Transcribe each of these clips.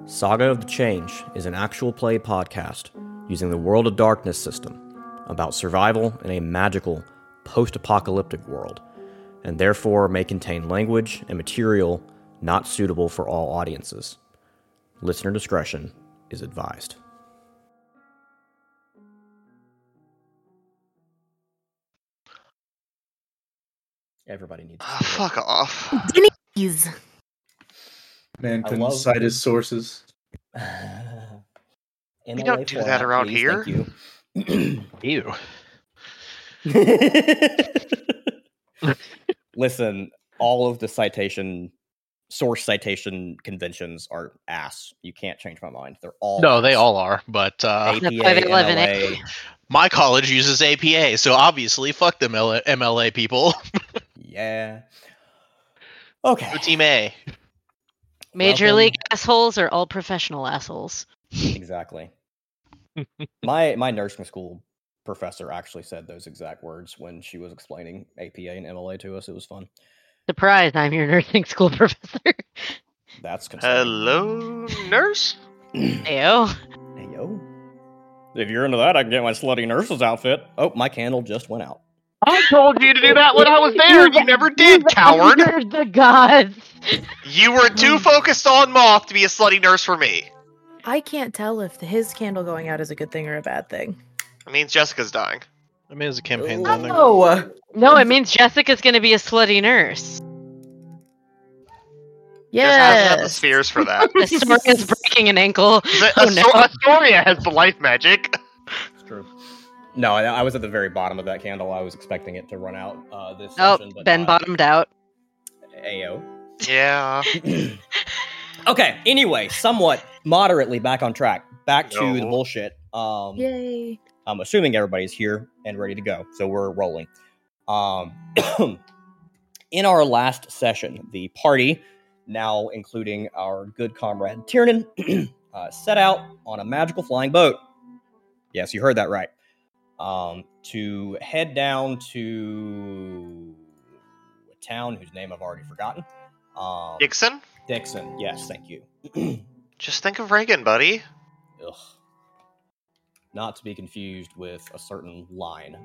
Saga of the Change is an actual play podcast using the World of Darkness system about survival in a magical, post-apocalyptic world, and therefore may contain language and material not suitable for all audiences. Listener discretion is advised. Everybody needs to Fuck off. Denny's. Man I couldn't love cite when- his sources. We don't do that around here. Thank Ew. you. Listen, all of the source citation conventions are ass. You can't change my mind. They're all No, ass. they all are. But APA, That's why they live in MLA. my college uses APA, so obviously, fuck them MLA people. Yeah. Okay. Go Team A. Major Welcome. league assholes are all professional assholes. Exactly. My nursing school professor actually said those exact words when she was explaining APA and MLA to us. It was fun. Surprise, I'm your nursing school professor. That's concerning. Hello, nurse? Ayo. Hey, yo. If you're into that, I can get my slutty nurse's outfit. Oh, my candle just went out. I told you to do that when I was there, and you never did, coward! Under the gods. You were too focused on Moth to be a slutty nurse for me. I can't tell if his candle going out is a good thing or a bad thing. It means Jessica's dying. I mean, it's a campaign Ooh. ending. Oh, No, it means Jessica's gonna be a slutty nurse. You guys have the yes. spheres for that. Astoria's breaking an ankle. Oh no. Astoria has the life magic. It's true. No, I was at the very bottom of that candle. I was expecting it to run out this Oh, session. But Ben not. bottomed out. Ayo. Yeah. Okay, anyway, somewhat moderately back on track. Back to the No. bullshit. Yay. I'm assuming everybody's here and ready to go, so we're rolling. In our last session, the party, now including our good comrade Tiernan, set out on a magical flying boat. Yes, you heard that right. To head down to a town whose name I've already forgotten. Dixon? Dixon, yes, thank you. Just think of Reagan, buddy. Ugh. Not to be confused with a certain line.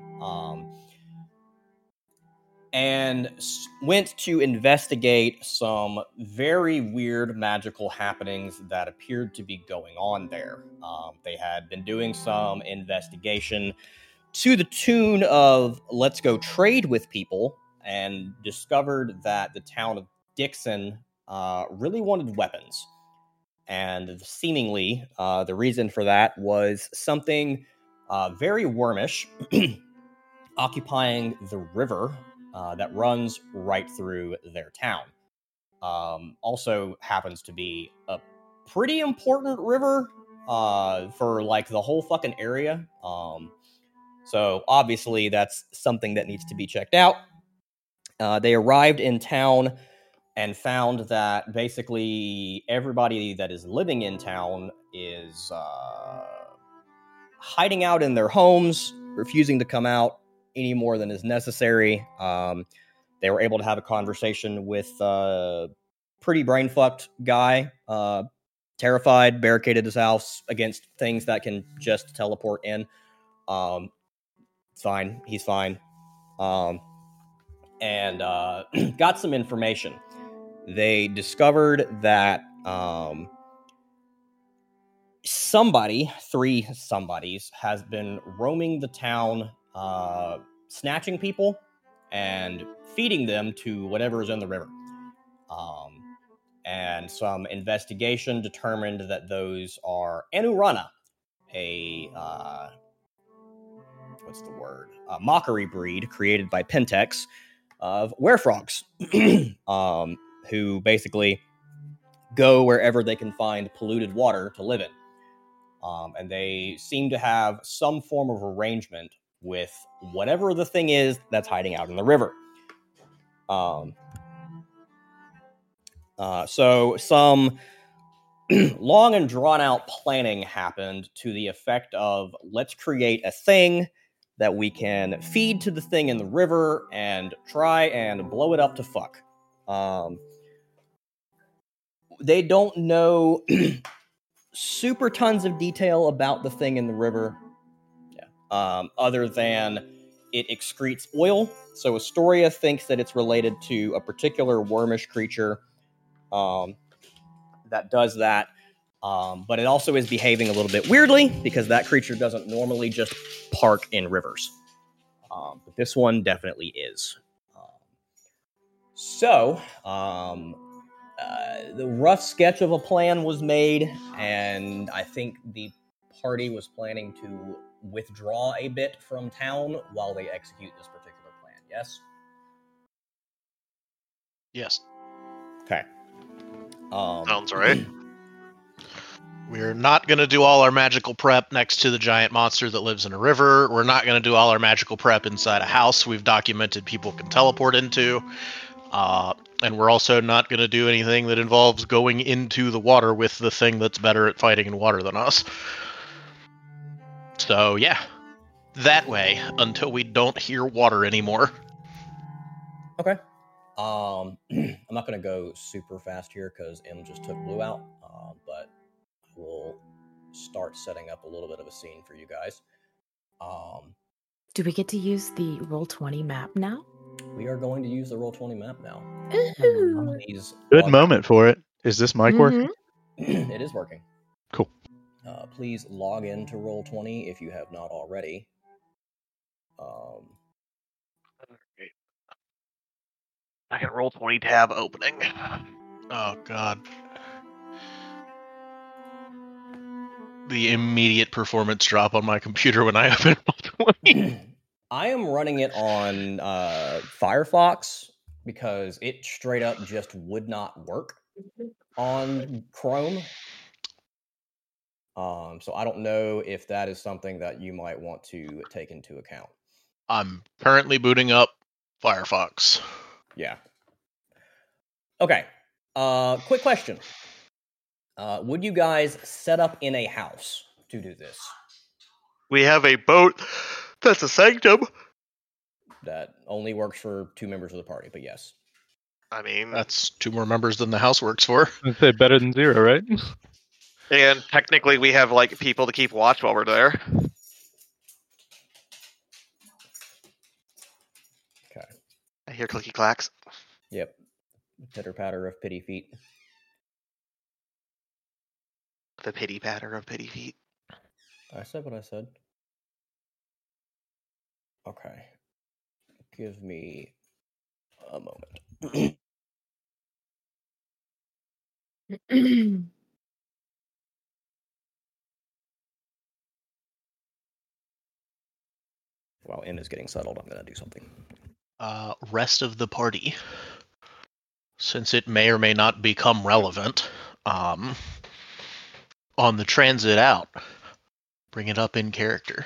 And went to investigate some very weird magical happenings that appeared to be going on there. They had been doing some investigation to the tune of let's go trade with people, and discovered that the town of Dixon really wanted weapons. And seemingly, the reason for that was something very wormish occupying the river that runs right through their town. Also happens to be a pretty important river for like the whole fucking area. So obviously that's something that needs to be checked out. They arrived in town and found that basically everybody that is living in town is hiding out in their homes, refusing to come out any more than is necessary. They were able to have a conversation with a pretty brain-fucked guy, terrified, barricaded his house against things that can just teleport in. It's fine. He's fine. And got some information. They discovered that three somebodies, has been roaming the town, snatching people and feeding them to whatever is in the river. And some investigation determined that those are Anurana, a mockery breed created by Pentex of werefrogs, who basically go wherever they can find polluted water to live in. And they seem to have some form of arrangement with whatever the thing is that's hiding out in the river. So some long and drawn out planning happened to the effect of let's create a thing that we can feed to the thing in the river and try and blow it up to fuck. They don't know super tons of detail about the thing in the river. Yeah. Other than it excretes oil. So Astoria thinks that it's related to a particular wormish creature that does that. But it also is behaving a little bit weirdly because that creature doesn't normally just park in rivers. But this one definitely is. The rough sketch of a plan was made, and I think the party was planning to withdraw a bit from town while they execute this particular plan. Yes? Yes. Okay. Sounds right. We're not going to do all our magical prep next to the giant monster that lives in a river. We're not going to do all our magical prep inside a house we've documented people can teleport into. And we're also not going to do anything that involves going into the water with the thing that's better at fighting in water than us. So, yeah. That way, until we don't hear water anymore. Okay. I'm not going to go super fast here because M just took Blue out, but we'll start setting up a little bit of a scene for you guys. Do we get to use the Roll20 map now? We are going to use the Roll20 map now. Ooh. Good moment for it. Is this mic working? It is working. Cool. Please log into Roll20 if you have not already. I can Roll20 tab opening. Oh, God. The immediate performance drop on my computer when I open Roll20. I am running it on Firefox because it straight up just would not work on Chrome. So I don't know if that is something that you might want to take into account. I'm currently booting up Firefox. Yeah. Okay. Quick question. Would you guys set up in a house to do this? We have a boat that's a sanctum. That only works for 2 members of the party, but yes. I mean, That's 2 more members than the house works for. I'd say better than 0, right? and technically we have like people to keep watch while we're there. Okay. I hear clicky clacks. Yep. Pitter patter of pity feet. The pity patter of pity feet. I said what I said. Okay. Give me a moment. While M is getting settled, I'm going to do something. Rest of the party. Since it may or may not become relevant, on the transit out, bring it up in character.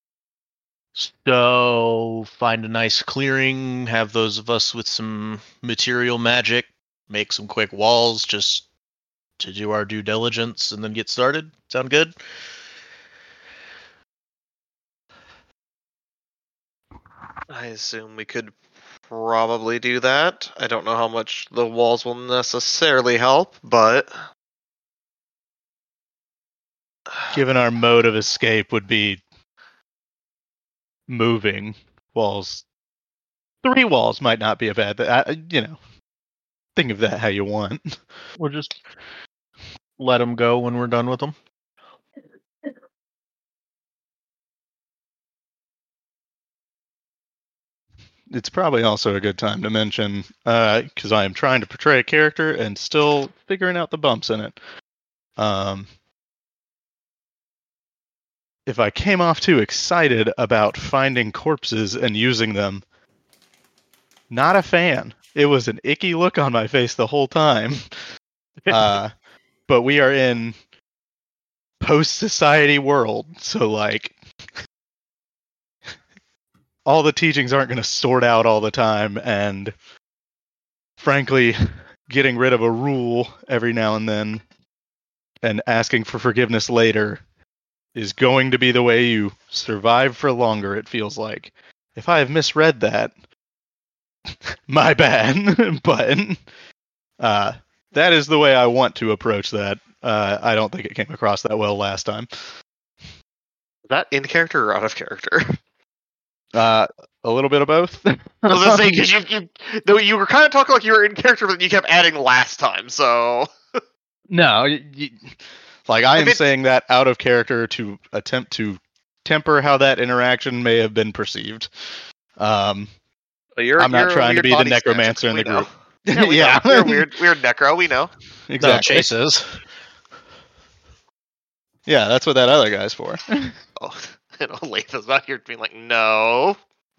So, find a nice clearing, have those of us with some material magic, make some quick walls just to do our due diligence and then get started. Sound good? I assume we could probably do that. I don't know how much the walls will necessarily help, but Given our mode of escape would be moving walls. 3 walls might not be a bad thing. Think of that how you want. We'll just let them go when we're done with them. It's probably also a good time to mention, because I am trying to portray a character and still figuring out the bumps in it. If I came off too excited about finding corpses and using them, not a fan. It was an icky look on my face the whole time. But we are in post-society world, so all the teachings aren't going to sort out all the time, and frankly, getting rid of a rule every now and then and asking for forgiveness later is going to be the way you survive for longer, it feels like. If I have misread that, my bad. But that is the way I want to approach that. I don't think it came across that well last time. Is that in character or out of character? A little bit of both. I was gonna say because you were kind of talking like you were in character, but you kept adding last time. So No, like I am saying that out of character to attempt to temper how that interaction may have been perceived. I'm not trying to be the necromancer in the group. Yeah, you're a weird necro. We know. Exactly. No, Chase is. Yeah, that's what that other guy's for. Oh, and Olatha's out here being like, no.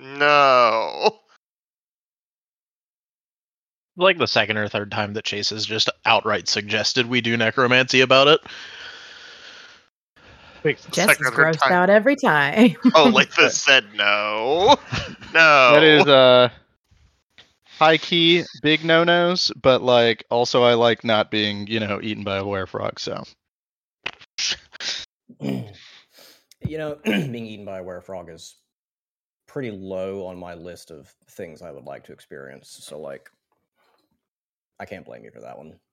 Like the second or third time that Chase has just outright suggested we do necromancy about it. Jess is grossed out every time. Olatha said no. That is high key big no-nos, but like also I like not being, eaten by a werefrog, so. Being eaten by a werefrog is pretty low on my list of things I would like to experience. So, like, I can't blame you for that one.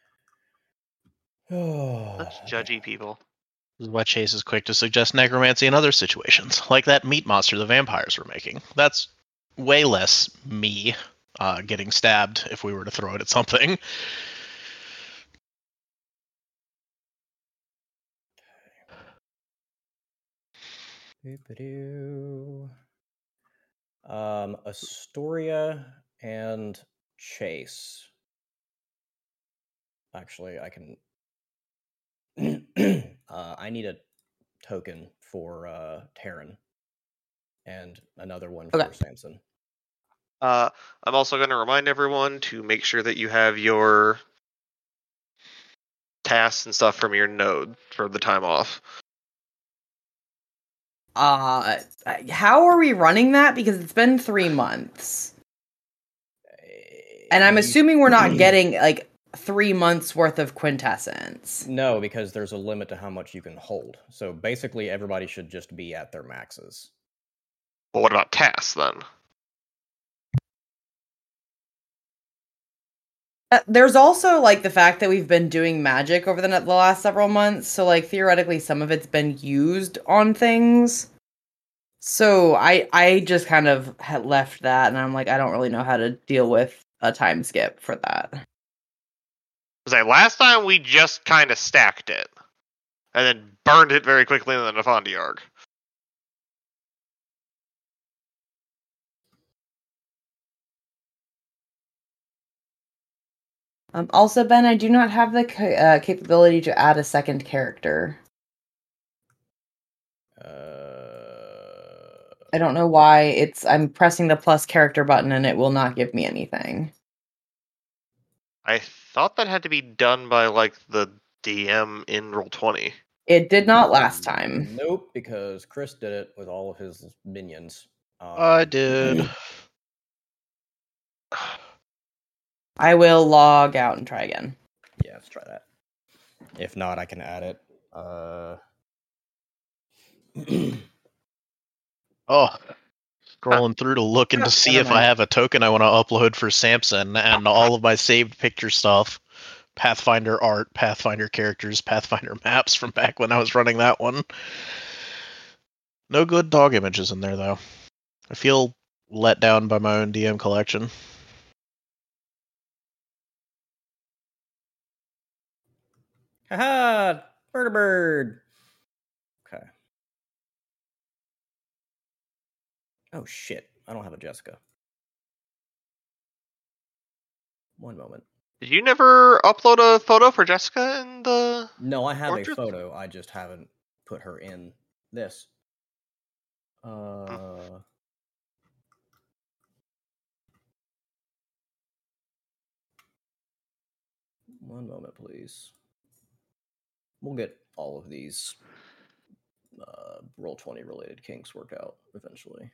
Such judgy people. This is why Chase is quick to suggest necromancy in other situations, like that meat monster the vampires were making. That's way less me getting stabbed if we were to throw it at something. Astoria and Chase. Actually, I can. I need a token for Terran and another one for Samson. I'm also going to remind everyone to make sure that you have your tasks and stuff from your node for the time off. How are we running that? Because it's been 3 months. And I'm assuming we're not getting, 3 months worth of quintessence. No, because there's a limit to how much you can hold. So basically, everybody should just be at their maxes. Well, what about tasks, then? There's also, the fact that we've been doing magic over the last several months, so, theoretically, some of it's been used on things. So, I just kind of had left that, and I'm like, I don't really know how to deal with a time skip for that. Last time we just kind of stacked it, and then burned it very quickly in the Nefandiarg. Also, Ben, I do not have the capability to add a second character. I don't know why I'm pressing the plus character button and it will not give me anything. I thought that had to be done by, the DM in Roll20. It did not last time. Nope, because Chris did it with all of his minions. I did. I will log out and try again. Yeah, let's try that. If not, I can add it. Scrolling through to look and to see if I have a token I want to upload for Samson and all of my saved picture stuff. Pathfinder art, Pathfinder characters, Pathfinder maps from back when I was running that one. No good dog images in there, though. I feel let down by my own DM collection. Haha! Murder bird! Okay. Oh shit, I don't have a Jessica. One moment. Did you never upload a photo for Jessica in the... No, I have portrait? a photo, I just haven't put her in this. One moment, please. We'll get all of these Roll20 related kinks worked out eventually.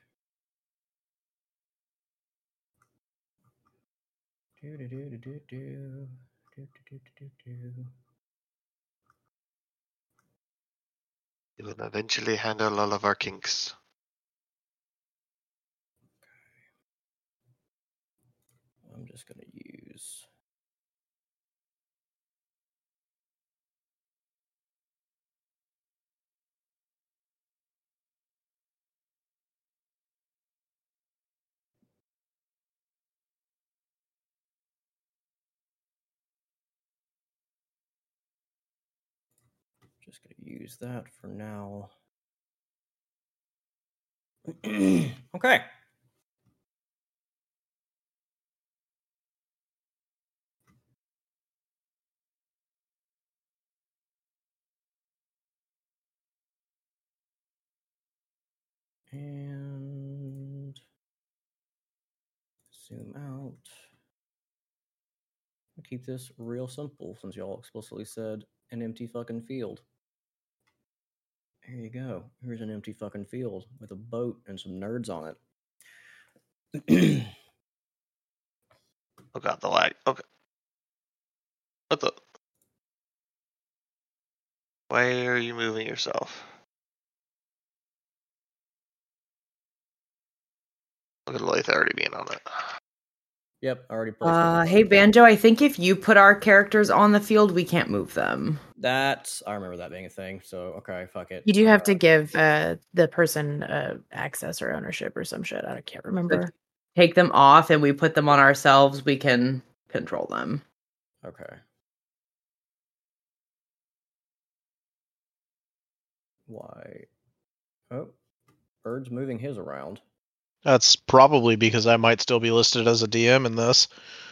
You will eventually handle all of our kinks. I'm just going to use Just gonna use that for now. Okay. And zoom out. I'll keep this real simple since y'all explicitly said an empty fucking field. There you go. Here's an empty fucking field with a boat and some nerds on it. Oh god, the lag. Okay. What the? Why are you moving yourself? Look at Lathe already being on it. Yep, already placed. Hey Banjo, I think if you put our characters on the field, we can't move them. I remember that being a thing. So okay, fuck it. You do have to give the person access or ownership or some shit. I can't remember. Take them off and we put them on ourselves, we can control them. Okay. Why? Oh, Bird's moving his around. That's probably because I might still be listed as a DM in this.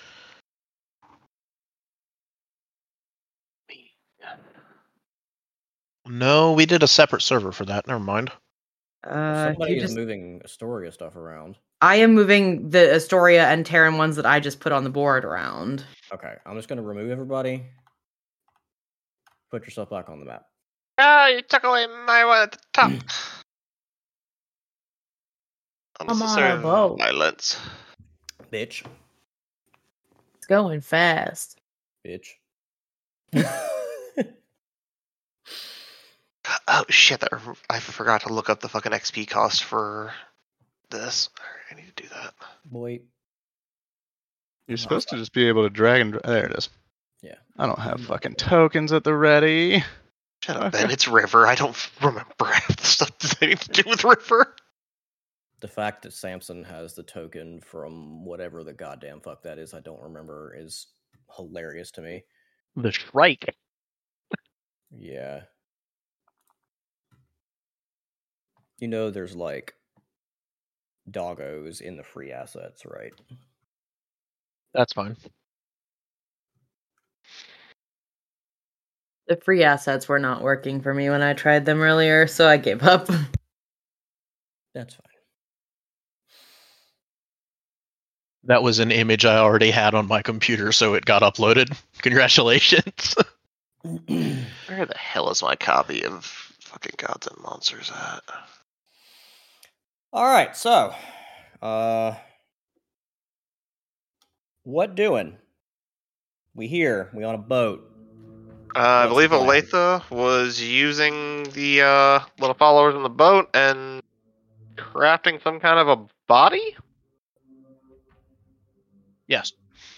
No, we did a separate server for that. Never mind. Somebody is moving Astoria stuff around. I am moving the Astoria and Terran ones that I just put on the board around. Okay, I'm just going to remove everybody. Put yourself back on the map. Ah, you took away my one at the top. Unnecessary violence. Bitch. It's going fast. Bitch. Oh shit! I forgot to look up the fucking XP cost for this. I need to do that. Boy. You're supposed to just be able to drag and... There it is. Yeah. I don't have fucking tokens at the ready. Shut up, Ben. It's River. I don't remember half the stuff that they need to do with River. The fact that Samson has the token from whatever the goddamn fuck that is, I don't remember, is hilarious to me. The Shrike. Yeah. You know there's like doggos in the free assets, right? That's fine. The free assets were not working for me when I tried them earlier, so I gave up. That's fine. That was an image I already had on my computer, so it got uploaded. Congratulations. Where the hell is my copy of fucking Gods and Monsters at? Alright, so what doing? We on a boat. I believe Olathe was using the little followers on the boat and crafting some kind of a body? Yes.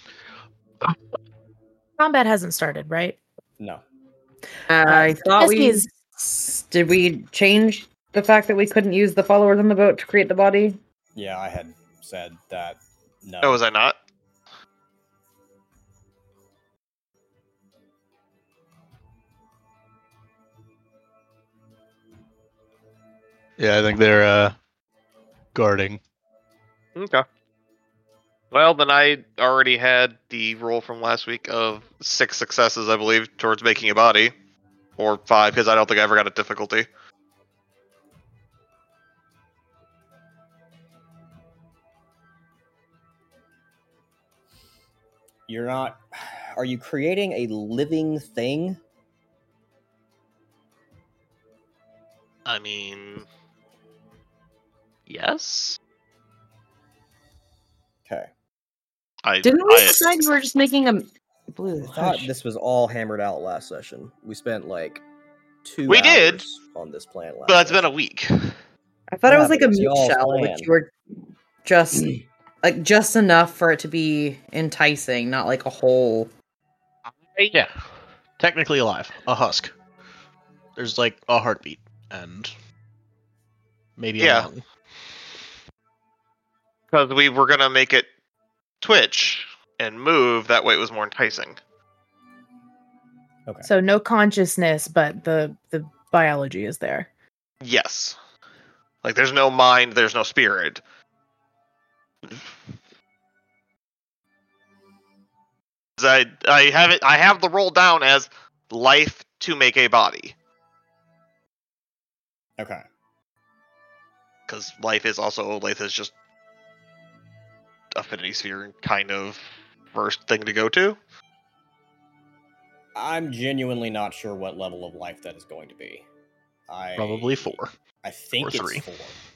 Combat hasn't started, right? No. I thought did we change the fact that we couldn't use the followers on the boat to create the body? Yeah, I had said that. No. Oh, was I not? Yeah, I think they're guarding. Okay. Well, then I already had the roll from last week of 6 successes, I believe, towards making a body. Or 5, because I don't think I ever got a difficulty. You're not... Are you creating a living thing? I mean... Yes? Okay. Didn't we decide we were just making a blue? I thought this was all hammered out last session. We spent like 2 We hours did on this plan last But it's session. been a week. I thought it was like a it's meat y'all's shell, plan. which you were just like just enough for it to be enticing, not like a whole. Yeah. Technically alive. A husk. There's like a heartbeat and maybe a lung. Because we were going to make it twitch and move, that way it was more enticing. Okay. So no consciousness, but the biology is there. Yes. Like, there's no mind, there's no spirit. I have the roll down as life to make a body. Okay. Because life is just affinity sphere kind of first thing to go to. I'm genuinely not sure what level of life that is going to be. Probably 4. I think Or it's 3. 4.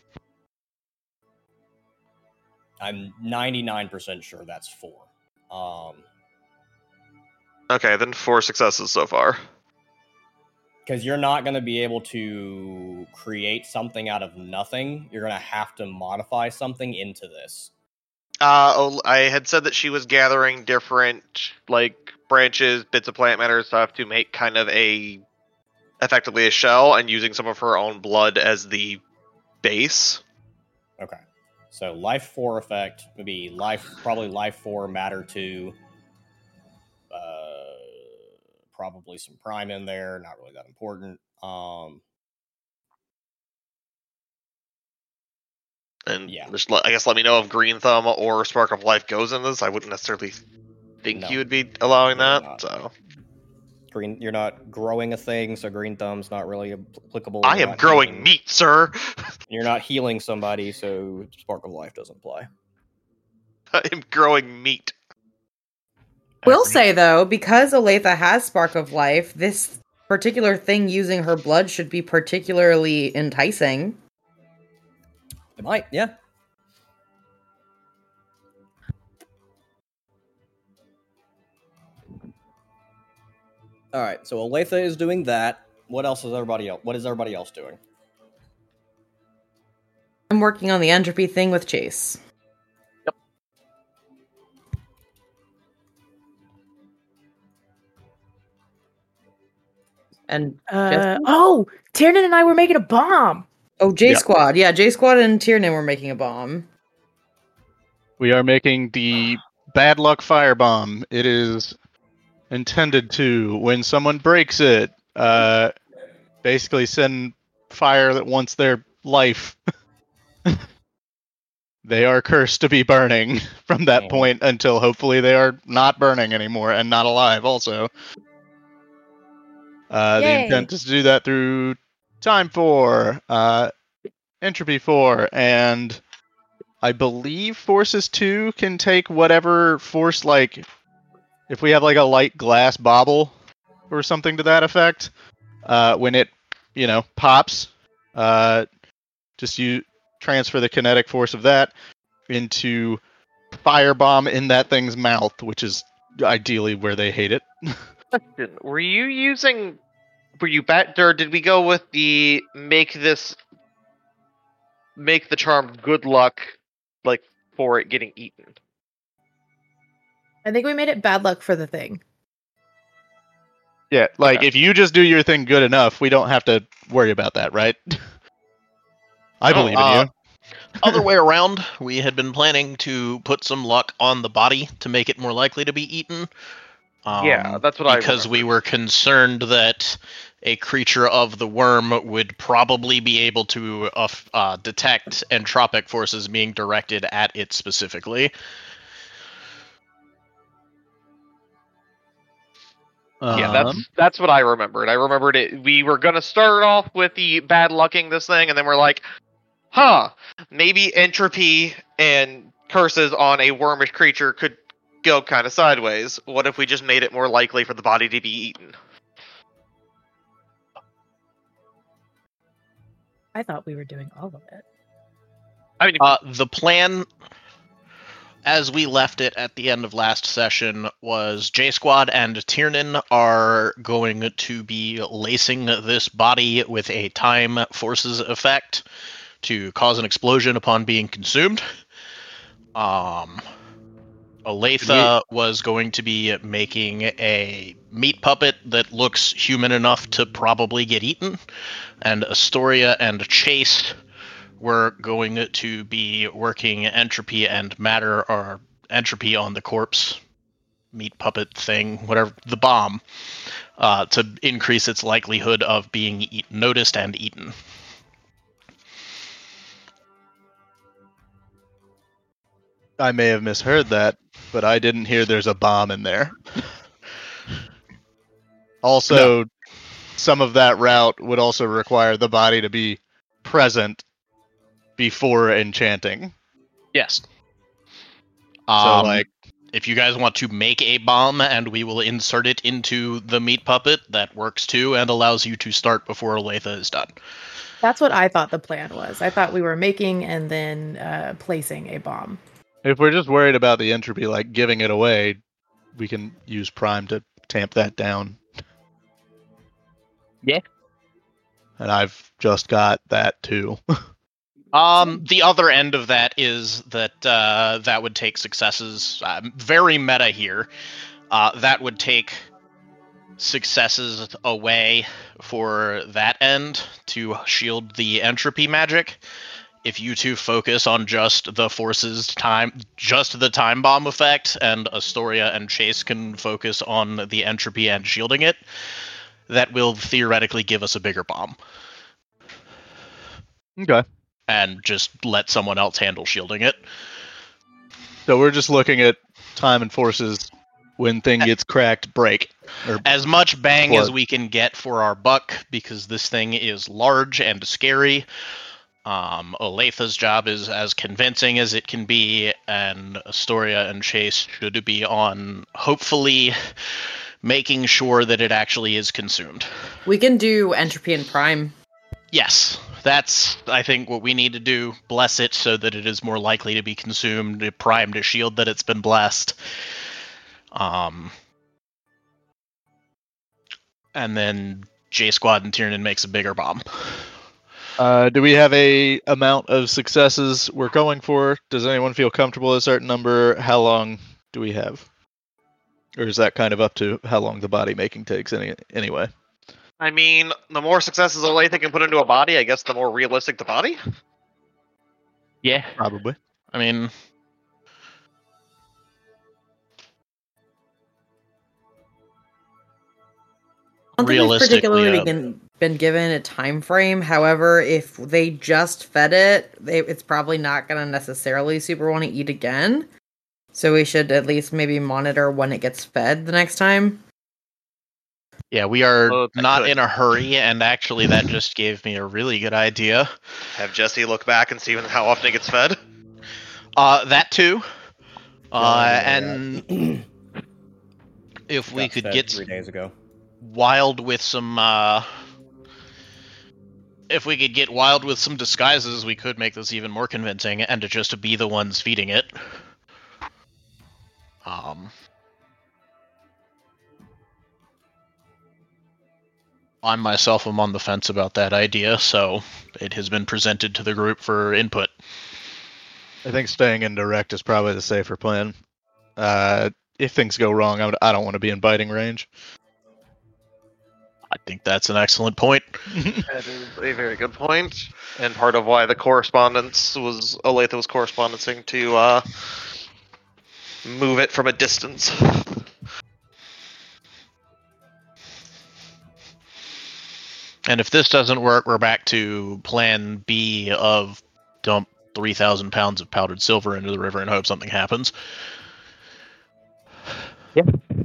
I'm 99% sure that's 4. Okay, then 4 successes so far. Because you're not going to be able to create something out of nothing. You're going to have to modify something into this. I had said that she was gathering different, like, branches, bits of plant matter and stuff to make kind of effectively a shell, and using some of her own blood as the base. Okay. So life 4 effect would be probably life 4, matter 2, probably some prime in there, not really that important. And yeah. just I guess let me know if Green Thumb or Spark of Life goes in this. I wouldn't necessarily think you would be allowing that. Not. So you're not growing a thing, so Green Thumb's not really applicable. I am growing meat, sir. You're not healing somebody, so Spark of Life doesn't apply. I am growing meat. Will say though, because Olathe has Spark of Life, this particular thing using her blood should be particularly enticing. It might, yeah. All right, so Olathe is doing that. What is everybody else doing? I'm working on the entropy thing with Chase. Yep. And Tiernan and I were making a bomb. Oh, J Squad. Yeah, J Squad and Tiernan were making a bomb. We are making the bad luck firebomb. It is intended to, when someone breaks it, basically send fire that wants their life. They are cursed to be burning from that point until hopefully they are not burning anymore and not alive also. The intent is to do that through time 4, entropy 4, and I believe forces 2 can take whatever force, like if we have like a light glass bauble or something to that effect, when it, pops, just you transfer the kinetic force of that into firebomb in that thing's mouth, which is ideally where they hate it. Question: Were you or did we go with the make the charm good luck, like for it getting eaten? I think we made it bad luck for the thing. Yeah, if you just do your thing good enough, we don't have to worry about that, right? I believe in you. Other way around, we had been planning to put some luck on the body to make it more likely to be eaten. Yeah, that's what because we were concerned that a creature of the worm would probably be able to detect entropic forces being directed at it specifically. Yeah, that's what I remembered. I remembered it. We were gonna start off with the bad lucking this thing, and then we're like, maybe entropy and curses on a wormish creature could go kind of sideways. What if we just made it more likely for the body to be eaten? I thought we were doing all of it. I mean, the plan, as we left it at the end of last session, was J Squad and Tiernan are going to be lacing this body with a time forces effect to cause an explosion upon being consumed. Olathe was going to be making a meat puppet that looks human enough to probably get eaten, and Astoria and Chase were going to be working entropy and matter, or entropy on the corpse meat puppet thing, whatever, the bomb, to increase its likelihood of being noticed and eaten. I may have misheard that, but I didn't hear there's a bomb in there. Also, some of that route would also require the body to be present before enchanting. Yes. So, like, if you guys want to make a bomb and we will insert it into the meat puppet, that works too and allows you to start before Olathe is done. That's what I thought the plan was. I thought we were making and then placing a bomb. if we're just worried about the entropy, like giving it away, we can use Prime to tamp that down. Yeah. And I've just got that too. The other end of that is that that would take successes. Very meta here. That would take successes away for that end to shield the entropy magic. If you two focus on just the forces just the time bomb effect, and Astoria and Chase can focus on the entropy and shielding it, that will theoretically give us a bigger bomb. Okay. And just let someone else handle shielding it. So we're just looking at time and forces. When thing gets cracked, break. As much bang as we can get for our buck, because this thing is large and scary. Olathe's job is as convincing as it can be, and Astoria and Chase should be on, hopefully, making sure that it actually is consumed. We can do entropy and prime. Yes, that's, I think, what we need to do. Bless it so that it is more likely to be consumed, prime to shield that it's been blessed. And then J-Squad and Tiernan makes a bigger bomb. Do we have a amount of successes we're going for? Does anyone feel comfortable with a certain number? How long do we have? Or is that kind of up to how long the body making takes anyway? I mean, the more successes Olathe can put into a body, I guess the more realistic the body. Yeah. Probably. I mean, I don't think we've particularly been given a time frame. However, if they just fed it, it's probably not going to necessarily super want to eat again. So we should at least maybe monitor when it gets fed the next time. Yeah, we are not in a hurry, and actually that just gave me a really good idea. Have Jesse look back and see how often it gets fed? That too. And if we could get 3 days ago. wild with some if we could get wild with some disguises, we could make this even more convincing, and to just be the ones feeding it. I myself am on the fence about that idea, so it has been presented to the group for input. I think staying indirect is probably the safer plan. If things go wrong, I don't want to be in biting range. I think that's an excellent point. That is a very good point, and part of why the correspondence was Olathe was correspondencing to move it from a distance. And if this doesn't work, we're back to plan B of dump 3,000 pounds of powdered silver into the river and hope something happens. Yep.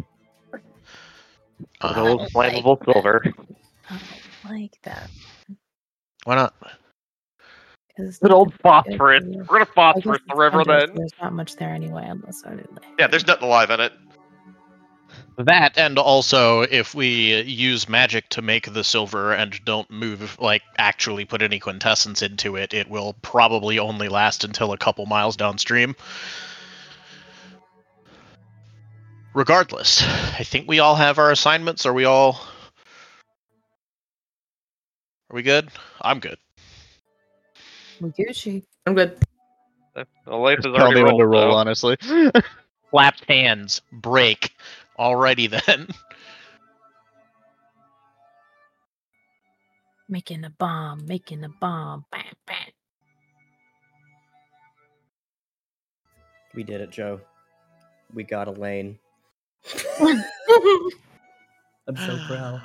Old flammable silver. I don't like that. Why not? Good old phosphorus. We're gonna phosphorus the river then. There's not much there anyway, unless I did. Yeah, there's nothing alive in it. That, and also, if we use magic to make the silver and don't move, actually put any quintessence into it, it will probably only last until a couple miles downstream. Regardless, I think we all have our assignments. Are we good? I'm good. Gucci. I'm good. Olathe is Tell already me when to rolled, roll, though. honestly. Clapped hands. Break. Alrighty then. Making a bomb. Bam, bam. We did it, Joe. We got Elaine. I'm so proud.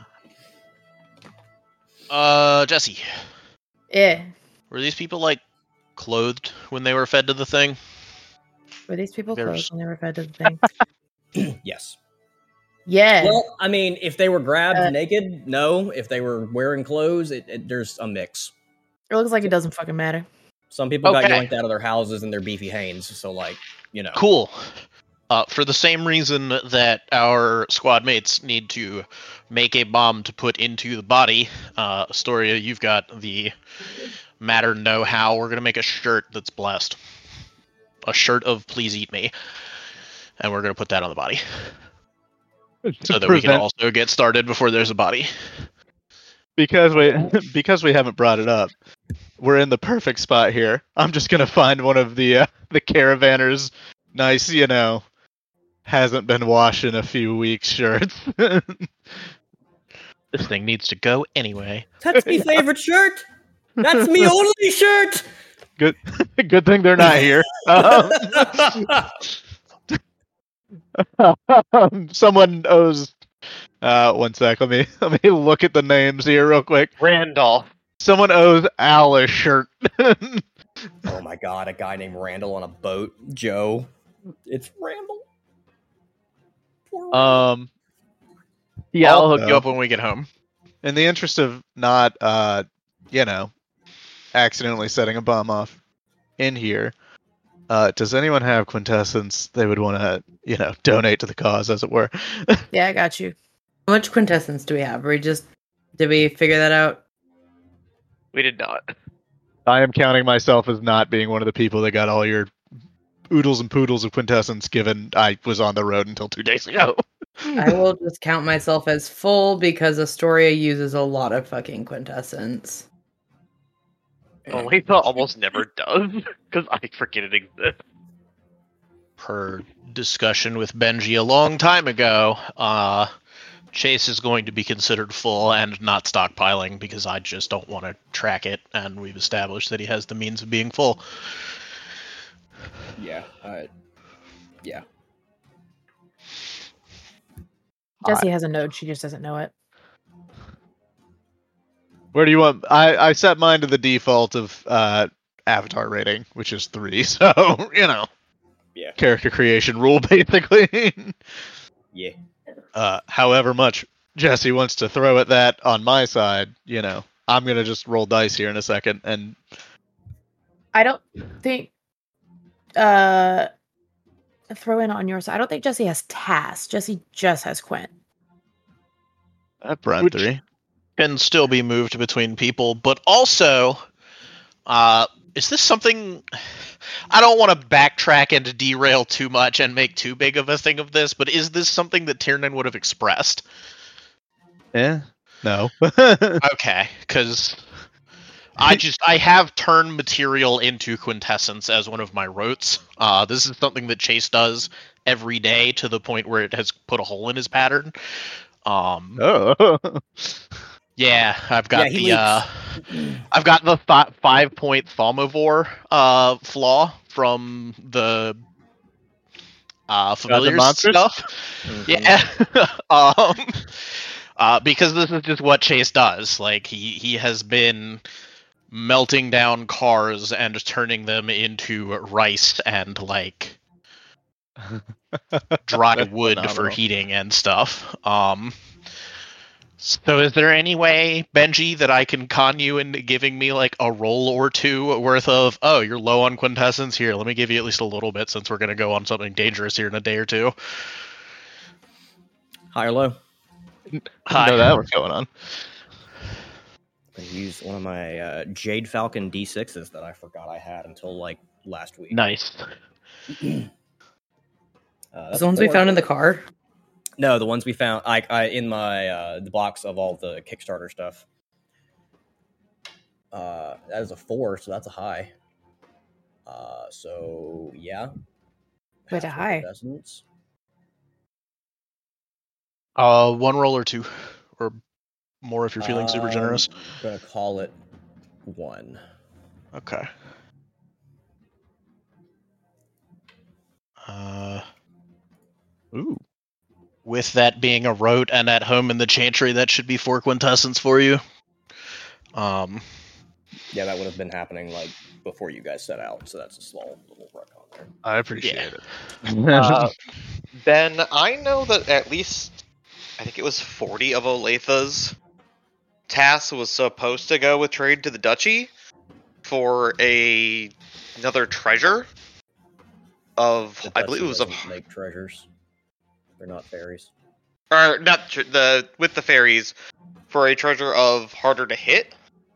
Jesse, Yeah. were these people like clothed when they were fed to the thing? Were these people There's- close when they were fed to the thing? Yes. Yeah. Well, I mean, if they were grabbed naked, no. If they were wearing clothes, there's a mix. It looks like it doesn't fucking matter. Some people got Okay. yoinked out of their houses in their beefy Hanes, so like, you know. Cool. For the same reason that our squad mates need to make a bomb to put into the body, Astoria, you've got the matter know-how. We're going to make a shirt that's blessed. A shirt of please eat me. And we're going to put that on the body. So that we can also get started before there's a body. Because we haven't brought it up, we're in the perfect spot here. I'm just gonna find one of the caravanners' nice, hasn't been washed in a few weeks shirts. This thing needs to go anyway. That's me favorite shirt. That's me only shirt. Good thing they're not here. Someone owes. One sec. Let me look at the names here real quick. Randolph. Someone owes Al a shirt. Oh my god, a guy named Randall on a boat. Joe. It's Randall. Yeah, I'll hook Also, you up when we get home. in the interest of not, accidentally setting a bomb off in here, does anyone have quintessence they would want to, donate to the cause, as it were? Yeah, I got you. How much quintessence do we have? Did we figure that out? We did not. I am counting myself as not being one of the people that got all your oodles and poodles of quintessence, given I was on the road until 2 days ago. I will just count myself as full because Astoria uses a lot of fucking quintessence. Olathe almost never does, because I forget it exists. Per discussion with Benji a long time ago, Chase is going to be considered full and not stockpiling because I just don't want to track it, and we've established that he has the means of being full. Yeah. Yeah. Jessie has a node, she just doesn't know it. Where do you want? I set mine to the default of avatar rating, which is 3. So Yeah. character creation rule basically. Yeah. However much Jesse wants to throw at that on my side, I'm gonna just roll dice here in a second and. I don't think throw in on your side. I don't think Jessie has tasks. Jessie just has Quint. That Brent Which- 3. Can still be moved between people, but also, is this something? I don't want to backtrack and derail too much and make too big of a thing of this, but is this something that Tiernan would have expressed? No. Okay, because I have turned material into quintessence as one of my rotes. This is something that Chase does every day to the point where it has put a hole in his pattern. Oh. Yeah, I've got Yeah, I've got the 5-point Thaumovore flaw from the familiar monsters? stuff. Mhm. Yeah, because this is just what Chase does. Like he has been melting down cars and turning them into rice and like dry That's wood for phenomenal. heating and stuff. So is there any way, Benji, that I can con you into giving me like a roll or two worth of, oh, you're low on quintessence? Here, let me give you at least a little bit since we're going to go on something dangerous here in a day or two. High or low? Hi. Know that was going on. I used one of my Jade Falcon D6s that I forgot I had until like last week. Nice. That's The ones we 4. found in the car. No, the ones we found I in my the box of all the Kickstarter stuff. That is a 4, so that's a high. So yeah. With a Half high. quintessence. One roll or two, or more if you're feeling super generous. I'm gonna call it 1. Okay. Ooh. with that being a rote and at home in the Chantry, that should be 4 quintessence for you. Yeah, that would have been happening like before you guys set out, so that's a small little run on there. I appreciate it. Ben, I know that at least, I think it was 40 of Olathe's task was supposed to go with trade to the Duchy for another treasure of, I believe it was make treasures. They're not fairies. Or not with the fairies for a treasure of harder to hit.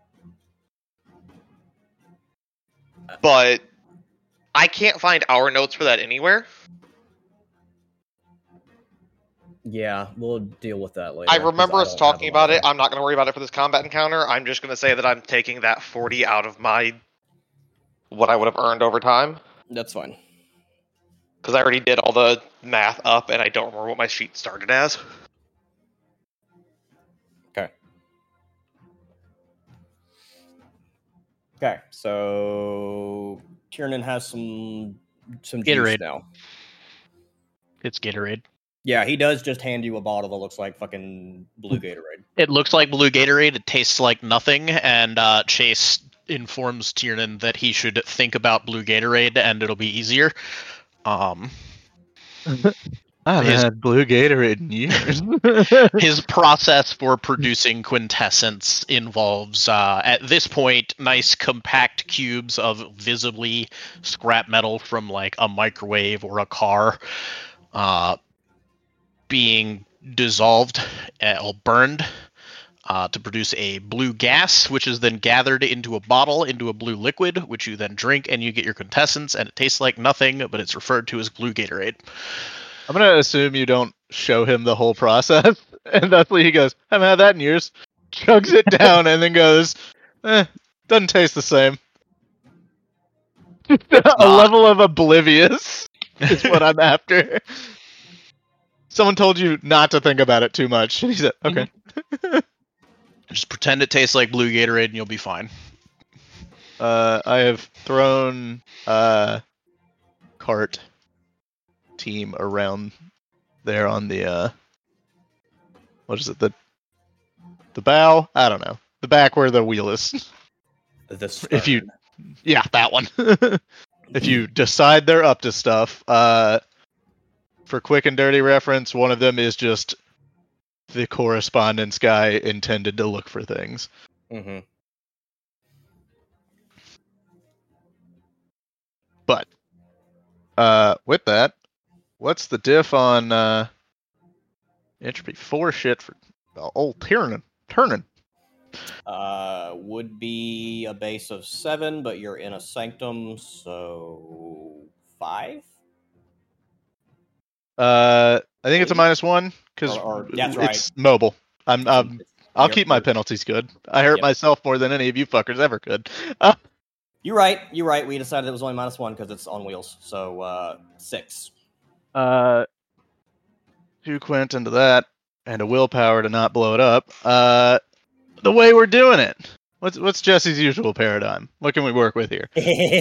But I can't find our notes for that anywhere. Yeah, we'll deal with that later. I remember us talking about it. I'm not going to worry about it for this combat encounter. I'm just going to say that I'm taking that 40 out of what I would have earned over time. That's fine. Because I already did all the math up, and I don't remember what my sheet started as. Okay, so Tiernan has some Gatorade juice now. It's Gatorade. Yeah, he does just hand you a bottle that looks like fucking blue Gatorade. It looks like blue Gatorade. It tastes like nothing, and Chase informs Tiernan that he should think about blue Gatorade, and it'll be easier. I've had blue Gatorade in years. His process for producing quintessence involves, at this point, nice compact cubes of visibly scrap metal from like a microwave or a car being dissolved or burned to produce a blue gas, which is then gathered into a bottle, into a blue liquid, which you then drink, and you get your quintessence, and it tastes like nothing, but it's referred to as blue Gatorade. I'm gonna assume you don't show him the whole process, and that's why he goes, haven't had that in years, chugs it down, and then goes, doesn't taste the same. A level of oblivious is what I'm after. Someone told you not to think about it too much, and he said, okay. Just pretend it tastes like blue Gatorade, and you'll be fine. I have thrown cart team around there on the what is it, the bow? I don't know, the back where the wheel is. If you, yeah, that one. If you decide they're up to stuff, for quick and dirty reference, one of them is just the correspondence guy intended to look for things. Mm-hmm. But with that, what's the diff on entropy 4 shit for old Tiernan? Would be a base of 7, but you're in a sanctum, so 5? I think it's a -1 because that's it's mobile. I'll keep my penalties good. I hurt myself more than any of you fuckers ever could. You're right. We decided it was only -1 because it's on wheels. So 6. 2 quint into that, and a willpower to not blow it up. The way we're doing it. What's Jesse's usual paradigm? What can we work with here?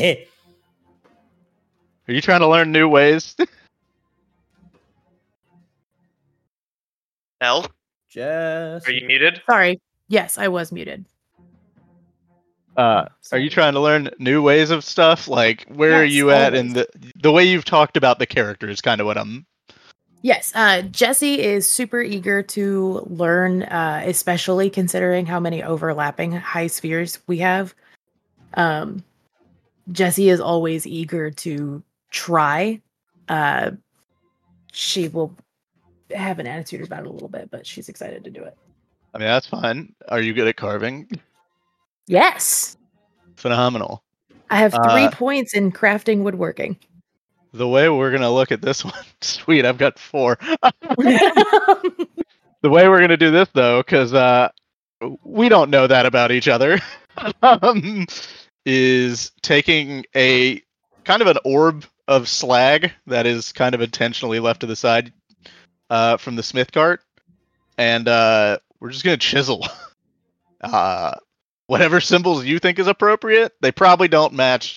Are you trying to learn new ways? Elle? Jess? Are you muted? Sorry. Yes, I was muted. Are you trying to learn new ways of stuff? Like, where are you at in the way you've talked about the character is kind of what I'm... Yes, Jesse is super eager to learn, especially considering how many overlapping high spheres we have. Jesse is always eager to try. She will have an attitude about it a little bit, but she's excited to do it. I mean, that's fine. Are you good at carving? Yes. Phenomenal. I have 3 points in crafting woodworking. The way we're going to look at this one, sweet, I've got 4. The way we're going to do this, though, because we don't know that about each other, is taking a kind of an orb of slag that is kind of intentionally left to the side from the smith cart, and we're just going to chisel whatever symbols you think is appropriate. They probably don't match,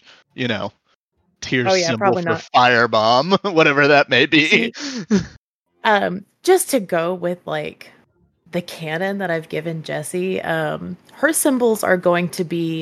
Tyr's symbol for firebomb, whatever that may be. just to go with like the canon that I've given Jessie, her symbols are going to be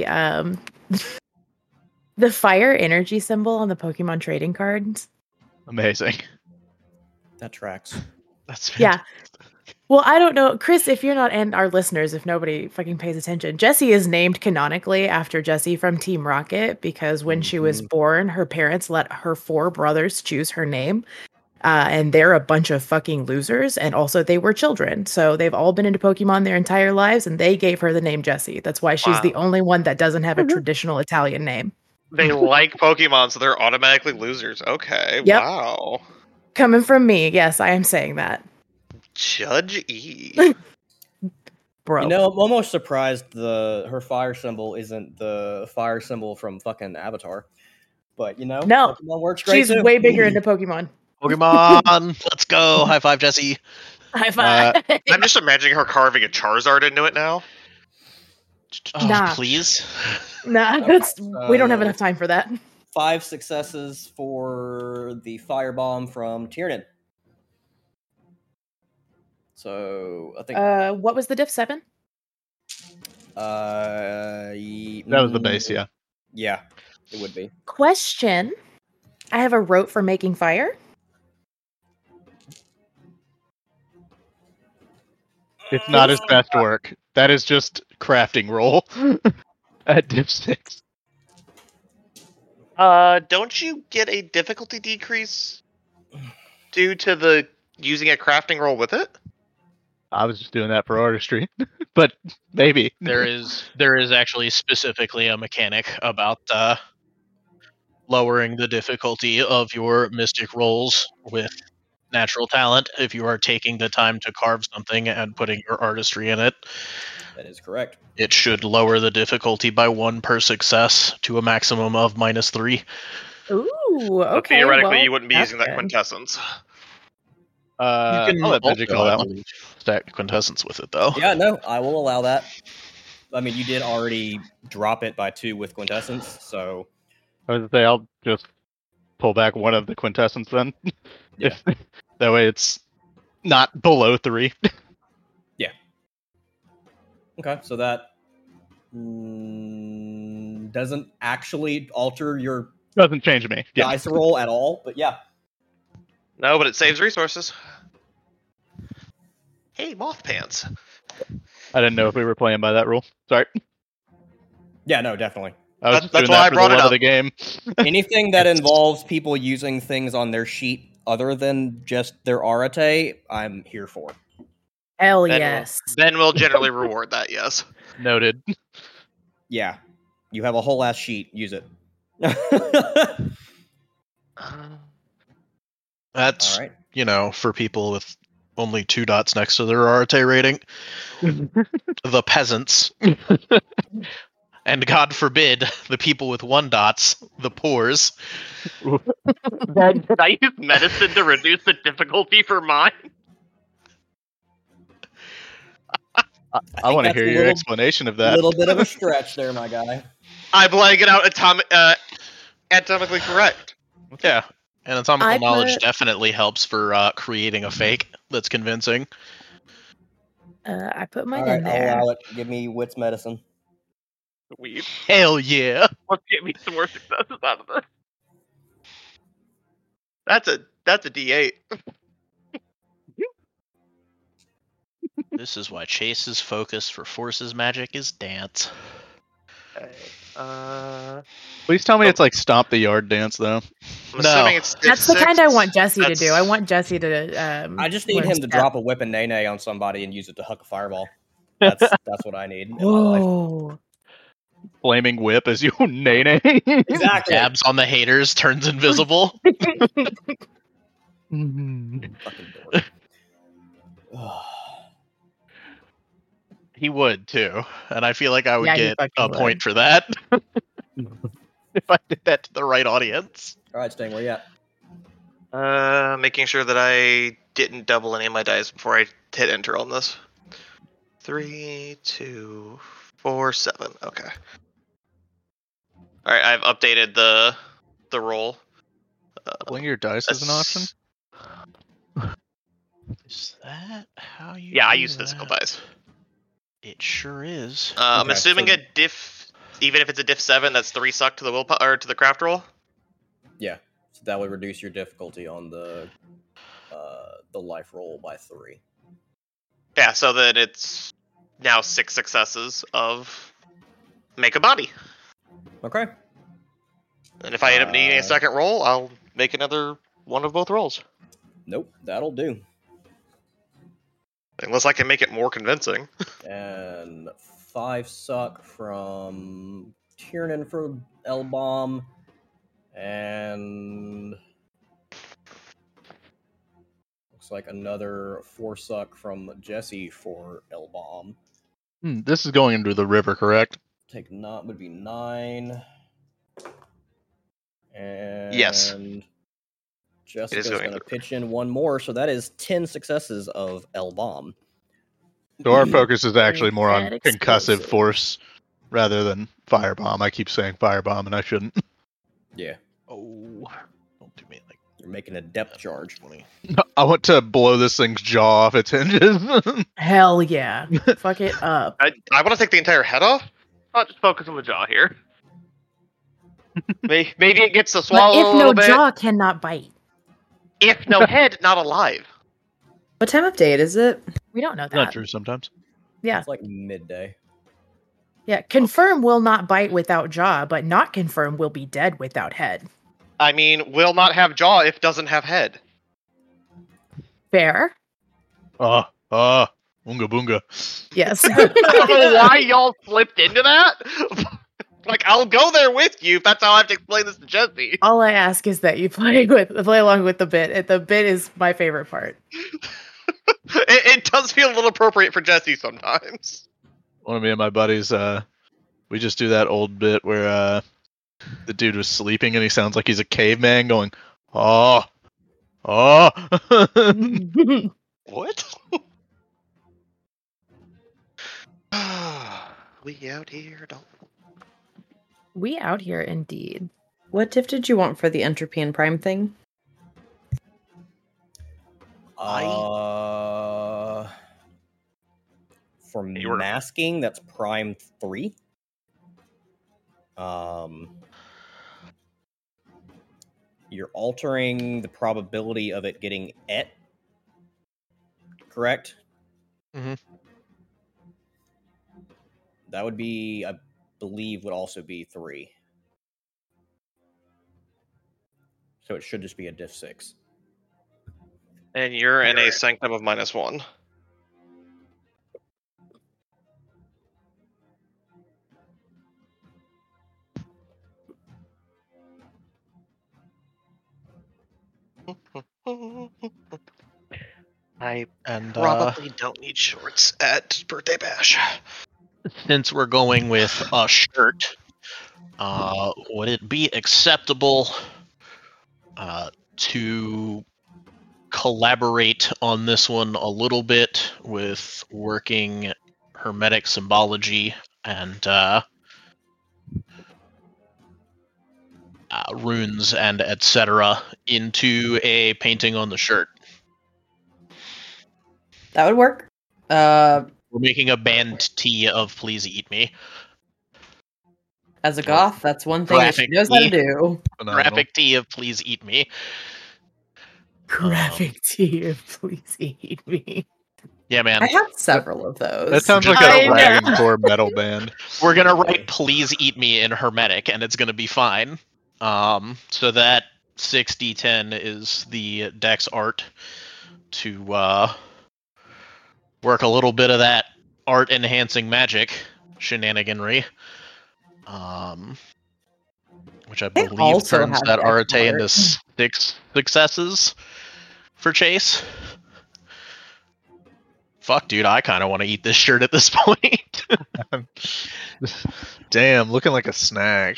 the fire energy symbol on the Pokemon trading cards. Amazing. That tracks. That's Yeah. Well, I don't know, Chris, if you're not, and our listeners, if nobody fucking pays attention, Jessie is named canonically after Jessie from Team Rocket because when she was born, her parents let her 4 brothers choose her name. And they're a bunch of fucking losers. And also they were children. So they've all been into Pokemon their entire lives. And they gave her the name Jessie. That's why she's the only one that doesn't have a traditional Italian name. They like Pokemon, so they're automatically losers. Okay, Yep. wow. Coming from me, yes, I am saying that. Judge E. Bro. You know, I'm almost surprised her fire symbol isn't the fire symbol from fucking Avatar. But, you know, No, Pokemon works great she's too. way bigger into Pokemon. Pokemon, let's go! High five, Jesse. High five. I'm just imagining her carving a Charizard into it now. Oh, Nah. please. Nah, we don't have enough time for that. 5 successes for the firebomb from Tiernan. So I think What was the diff? 7? That was the base, yeah. Yeah, it would be. Question. I have a rote for making fire. It's not his best work. That is just crafting roll at div 6. Don't you get a difficulty decrease due to the using a crafting roll with it? I was just doing that for artistry, but maybe. There is actually specifically a mechanic about lowering the difficulty of your mystic rolls with natural talent if you are taking the time to carve something and putting your artistry in it. That is correct. It should lower the difficulty by 1 per success to a maximum of -3. Ooh, So okay. theoretically, well, you wouldn't be that's using that good. quintessence. You can I'll let Magic also, call that I one. believe, stack quintessence with it, though. Yeah, no, I will allow that. I mean, you did already drop it by 2 with quintessence, so I was gonna say I'll just pull back 1 of the quintessence then. Yeah. That way it's not below 3. okay. So that doesn't actually alter your Doesn't change me. Yeah. dice roll at all, but yeah. No, but it saves resources. Hey, moth pants. I didn't know if we were playing by that rule. Sorry. Yeah, no, definitely. I was That's just doing why that I for brought the it love up. of the game. Anything that involves people using things on their sheet other than just their Arate, I'm here for. Hell Then yes. Then we'll generally reward that, yes. Noted. Yeah. You have a whole ass sheet. Use it. That's, All right. for people with only 2 dots next to their Arate rating. The peasants. And God forbid, the people with 1 dots, the poors. Then could I use medicine to reduce the difficulty for mine? I want to that's hear a your little- explanation of A that. little bit of a stretch there, my guy. I'm laying it out anatomically correct. Yeah. Anatomical I knowledge put- definitely helps for creating a fake that's convincing. I put All mine right, in I'll there. allow it. Give me wits medicine. Weed. Hell yeah. Let's get me some more successes out of this. That's a D8. This is why Chase's focus for Forces magic is dance. Okay. Please tell me it's like Stomp the Yard dance, though. I'm No. assuming it's That's the 6. kind I want Jesse to That's- do. I want Jesse to. I just need learn him to step. drop a whip and nay on somebody and use it to huck a fireball. That's what I need in my life. Whoa. Flaming whip as you nay. Exactly. Dabs on the haters, turns invisible. Fucking dork. He would too, and I feel like I would Yeah, he get fucking a would. point for that if I did that to the right audience. All right, Sting, where you at? Making sure that I didn't double any of my dice before I hit enter on this. 3, 2, 4, 7. Okay. All right, I've updated the roll. Doubling your dice is an option. Is that how you? Yeah, I do use physical that? dice. It sure is. I'm Okay, assuming so- a diff, even if it's a diff 7, that's 3 suck to the willpower or to the craft roll. Yeah, so that would reduce your difficulty on the life roll by 3. Yeah, so then it's now 6 successes of make a body. Okay. And if I end up needing a second roll, I'll make another one of both rolls. Nope, that'll do. Unless I can make it more convincing. And 5 suck from Tiernan for L-Bomb. And looks like another 4 suck from Jesse for L-Bomb. This is going into the river, correct? Take not would be 9. And Yes. Jessica's going going to to- pitch in one more, so that is 10 successes of L-Bomb. So our focus is actually more on That concussive explosive. force rather than firebomb. I keep saying firebomb, and I shouldn't. Yeah, Oh, don't do me like you're making a depth charge. 20. I want to blow this thing's jaw off its hinges. Hell yeah. Fuck it up. I want to take the entire head off. I'll just focus on the jaw here. Maybe it gets to But swallow a if little no bit. jaw cannot bite. If no head, not alive. What time of day is it? We don't know that. Not true sometimes. Yeah. It's like midday. Yeah. Confirm will not bite without jaw, but not confirm will be dead without head. I mean, will not have jaw if doesn't have head. Fair. Unga boonga. Yes. I don't know why y'all slipped into that. Like, I'll go there with you if that's how I have to explain this to Jesse. All I ask is that you play along with the bit. The bit is my favorite part. It does feel a little appropriate for Jesse sometimes. One of me and my buddies, we just do that old bit where the dude was sleeping and he sounds like he's a caveman going, oh. What? We out here, don't. We out here indeed. What diff did you want for the entropy and prime thing? For You were- masking, that's prime 3. You're altering the probability of it getting et. Correct? Mhm. That would be, I believe, would also be 3. So it should just be a diff 6. And you're in a sanctum of -1. I And probably don't need shorts at Birthday Bash. since we're going with a shirt, would it be acceptable to collaborate on this one a little bit with working hermetic symbology and runes and etc. into a painting on the shirt? That would work. We're making a band tee of "Please Eat Me." As a goth, that's one thing that she Graphic knows how to tee. do. Phenomenal. Graphic tee of "Please Eat Me." Graphic tee, please eat me. Yeah, man. I have several of those. That sounds like I a know. Dragon Core metal band. We're gonna write "Please Eat Me" in hermetic, and it's gonna be fine. So that 6d10 is the Dex art to work a little bit of that art enhancing magic shenaniganry. Which I believe also turns have that Dex Arate art. into 6 successes for Chase. Fuck, dude, I kind of want to eat this shirt at this point. Damn, looking like a snack.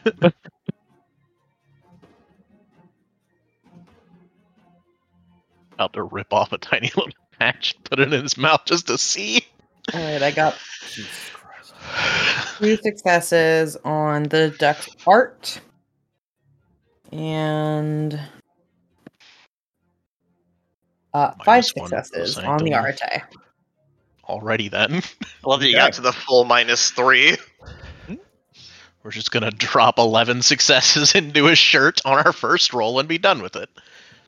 About to rip off a tiny little patch, put it in his mouth just to see. All right, I got Jesus Christ. 2 successes on the Dex art. And 5 Minus one, successes so on the don't- Arete. Alrighty then. I love that you got to the full -3. We're just gonna drop 11 successes into a shirt on our first roll and be done with it.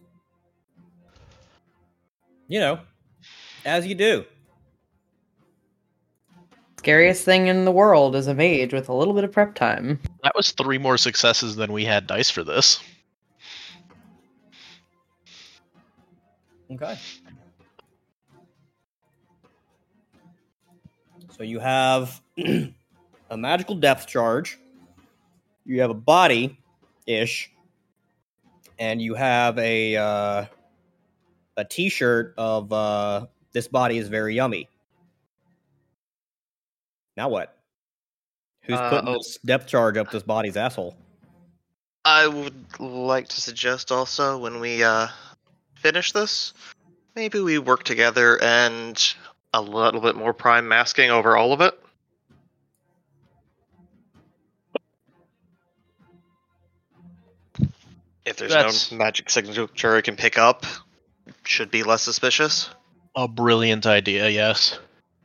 You know, as you do. Scariest thing in the world is a mage with a little bit of prep time. That was 3 more successes than we had dice for this. Okay. So you have a magical depth charge. You have a body-ish, and you have a T-shirt of "This body is very yummy." Now what? Who's putting this depth charge up this body's asshole? I would like to suggest also when we finish this, maybe we work together and a little bit more prime masking over all of it. If there's no magic signature it can pick up, should be less suspicious. A brilliant idea, yes.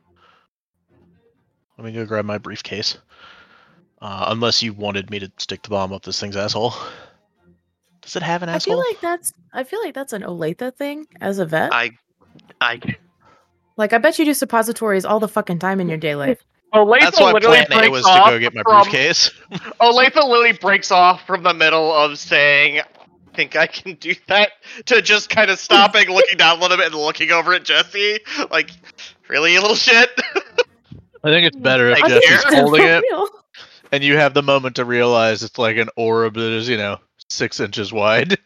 Let me go grab my briefcase. Unless you wanted me to stick the bomb up this thing's asshole. Does it have an asshole? I feel like that's an Olathe thing as a vet. I Like, I bet you do suppositories all the fucking time in your day life. That's why plan A was to go get my briefcase. Olathe literally breaks off from the middle of saying, I think I can do that, to just kind of stopping, looking down a little bit, and looking over at Jesse. Like, really, you little shit? I think it's better if Like, Jesse's here? holding For it, real. and you have the moment to realize it's like an orb that is, 6 inches wide.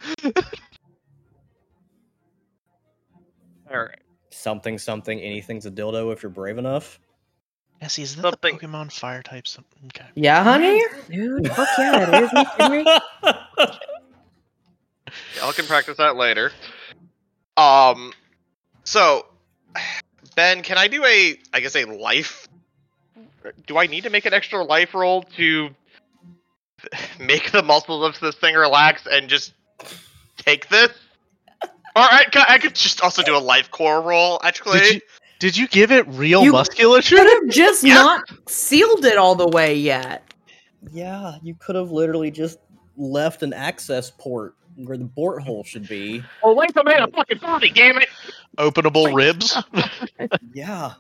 Alright. Something, anything's a dildo if you're brave enough. Jesse, is that Something- the Pokemon fire type? Okay. Yeah, honey? Dude, fuck yeah, it is. Are you kidding me? Y'all can practice that later. So, Ben, can I do a life? Do I need to make an extra life roll to make the muscles of this thing relax and just take this? Or I could just also do a life core roll, actually. Did you give it real You musculature? could have just not sealed it all the way yet. Yeah, you could have literally just left an access port where the port hole should be. Oh, wait a minute, fucking body, damn it! Openable ribs? Yeah.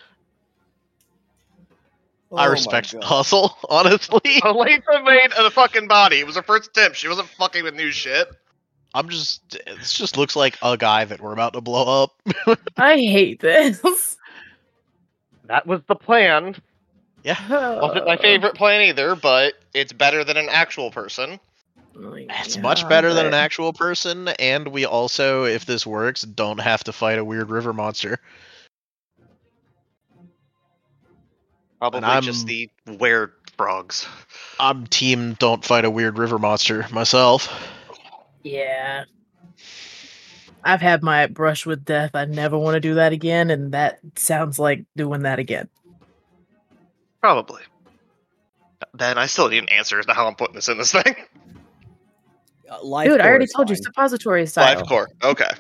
I Oh respect my the God. hustle, honestly. Olathe made the fucking body. It was her first attempt. She wasn't fucking with new shit. This just looks like a guy that we're about to blow up. I hate this. That was the plan. Wasn't my favorite plan either, but it's better than an actual person. It's much better than an actual person, and we also, if this works, don't have to fight a weird river monster. Probably I'm- just the weird frogs. I'm team don't fight a weird river monster myself. Yeah. I've had my brush with death. I never want to do that again, and that sounds like doing that again. Probably. Ben, I still need an answer as to how I'm putting this in this thing. Life Dude, I core already is told you, fine. suppository style. Life core. Okay.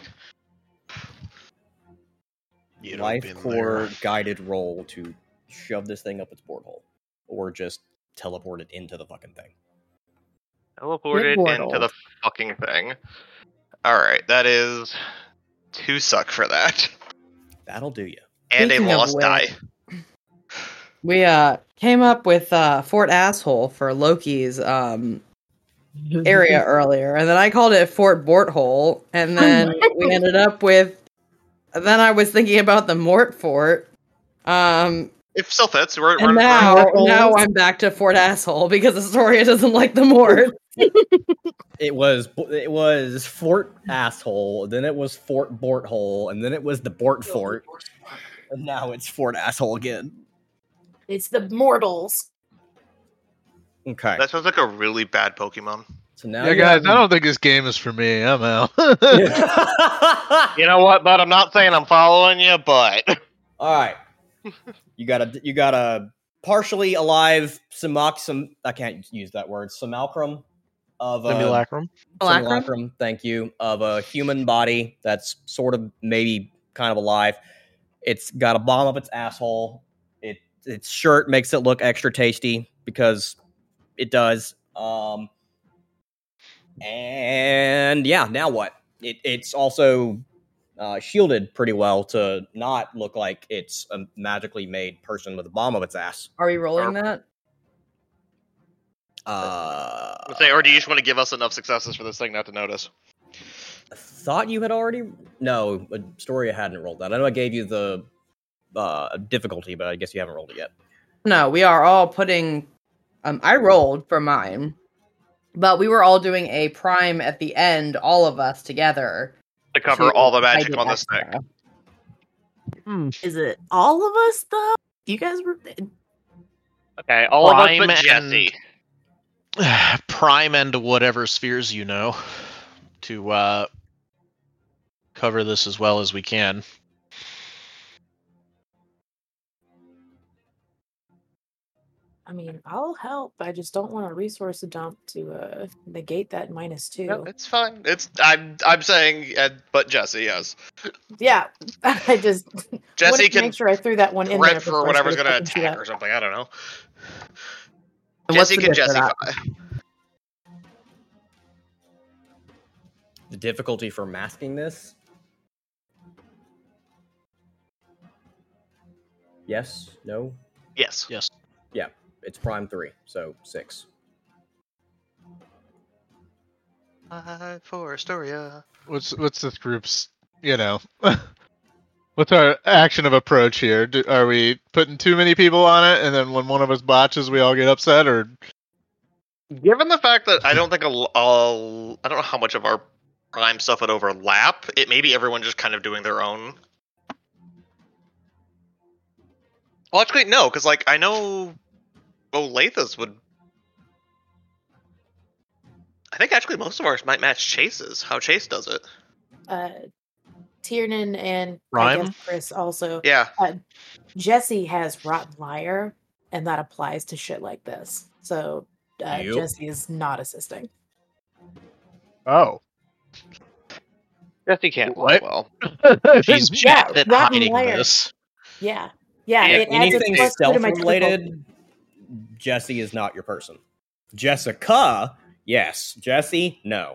You'd Life been core there. guided roll to shove this thing up its porthole, or just teleport it into the fucking thing. Teleported Good into the fucking thing. Alright, that is 2 suck for that. That'll do you. And Speaking a of lost which- die. We came up with Fort Asshole for Loki's area earlier, and then I called it Fort Borthole, and then we ended up with. And then I was thinking about the Mort Fort. If still fits, we're And now I'm back to Fort Asshole because Astoria doesn't like the Mort. It was Fort Asshole, then it was Fort Borthole, and then it was the Bort Fort, and now it's Fort Asshole again. It's the mortals. Okay, That sounds like a really bad Pokemon. so now Yeah, you guys, have- I don't think this game is for me. I'm out. You know what, bud? I'm not saying I'm following you, but All right, you got a partially alive I can't use that word. Simulacrum. of a Simulacrum. simulacrum. Thank you. Of a human body that's sort of maybe kind of alive. It's got a bomb up its asshole. Its shirt makes it look extra tasty because it does. And yeah, now what? It's also shielded pretty well to not look like it's a magically made person with a bomb up its ass. Are we rolling that? Or do you just want to give us enough successes for this thing not to notice? I thought you had already. No, Astoria hadn't rolled that. I know I gave you the difficulty, but I guess you haven't rolled it yet. No, we are all putting. I rolled for mine, but we were all doing a prime at the end, all of us together, To cover all the magic on this thing. Is it all of us though? You guys were. Okay, all of us but Prime Jesse. Prime and whatever spheres you know to cover this as well as we can. I mean, I'll help. I just don't want a resource dump to negate that -2. No, it's fine. I'm saying, but Jesse, yes. Yeah, I just Jesse wanted to can make sure I threw that one in prep there for before I whatever's started going to fucking shit attack up. or something. I don't know. And what's Jesse the can diff for Jesse. that? The difficulty for masking this? Yes? No? Yes. Yes. Yeah, it's prime 3, so 6. For Astoria. What's this group's, what's our action of approach here? Are we putting too many people on it, and then when one of us botches, we all get upset, or? Given the fact that I don't think I don't know how much of our prime stuff would overlap, it may be everyone just kind of doing their own. Well, actually, no, because I know Olathes would. I think actually most of ours might match Chase's. How Chase does it. Tiernan and I Rhyme? guess Chris also. Yeah. Jesse has Rotten Liar, and that applies to shit like this. So Yep. Jesse is not assisting. Oh. Jesse can't What? well. She's Yeah, bad at Rotten hiding Liar. this. Yeah, Yeah, it adds a Anything +2 to my stealth-related, Jesse is not your person. Jessica, yes. Jesse, no.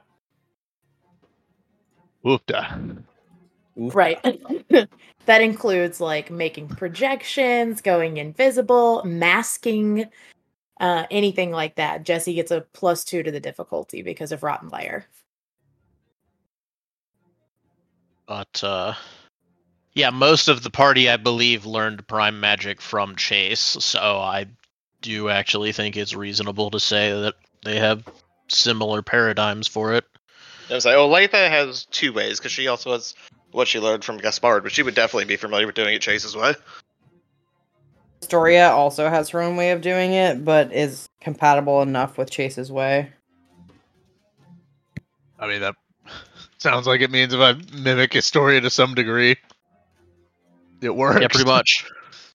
Oofda. Oof. Right. That includes making projections, going invisible, masking, anything like that. Jesse gets a +2 to the difficulty because of Rotten Liar. But yeah, most of the party, I believe, learned Prime Magic from Chase, so I do actually think it's reasonable to say that they have similar paradigms for it. I was like, Olathe has 2 ways, because she also has what she learned from Gaspard, but she would definitely be familiar with doing it Chase's way. Astoria also has her own way of doing it, but is compatible enough with Chase's way. I mean, that sounds like it means if I mimic Astoria to some degree, it works. Yeah, pretty much.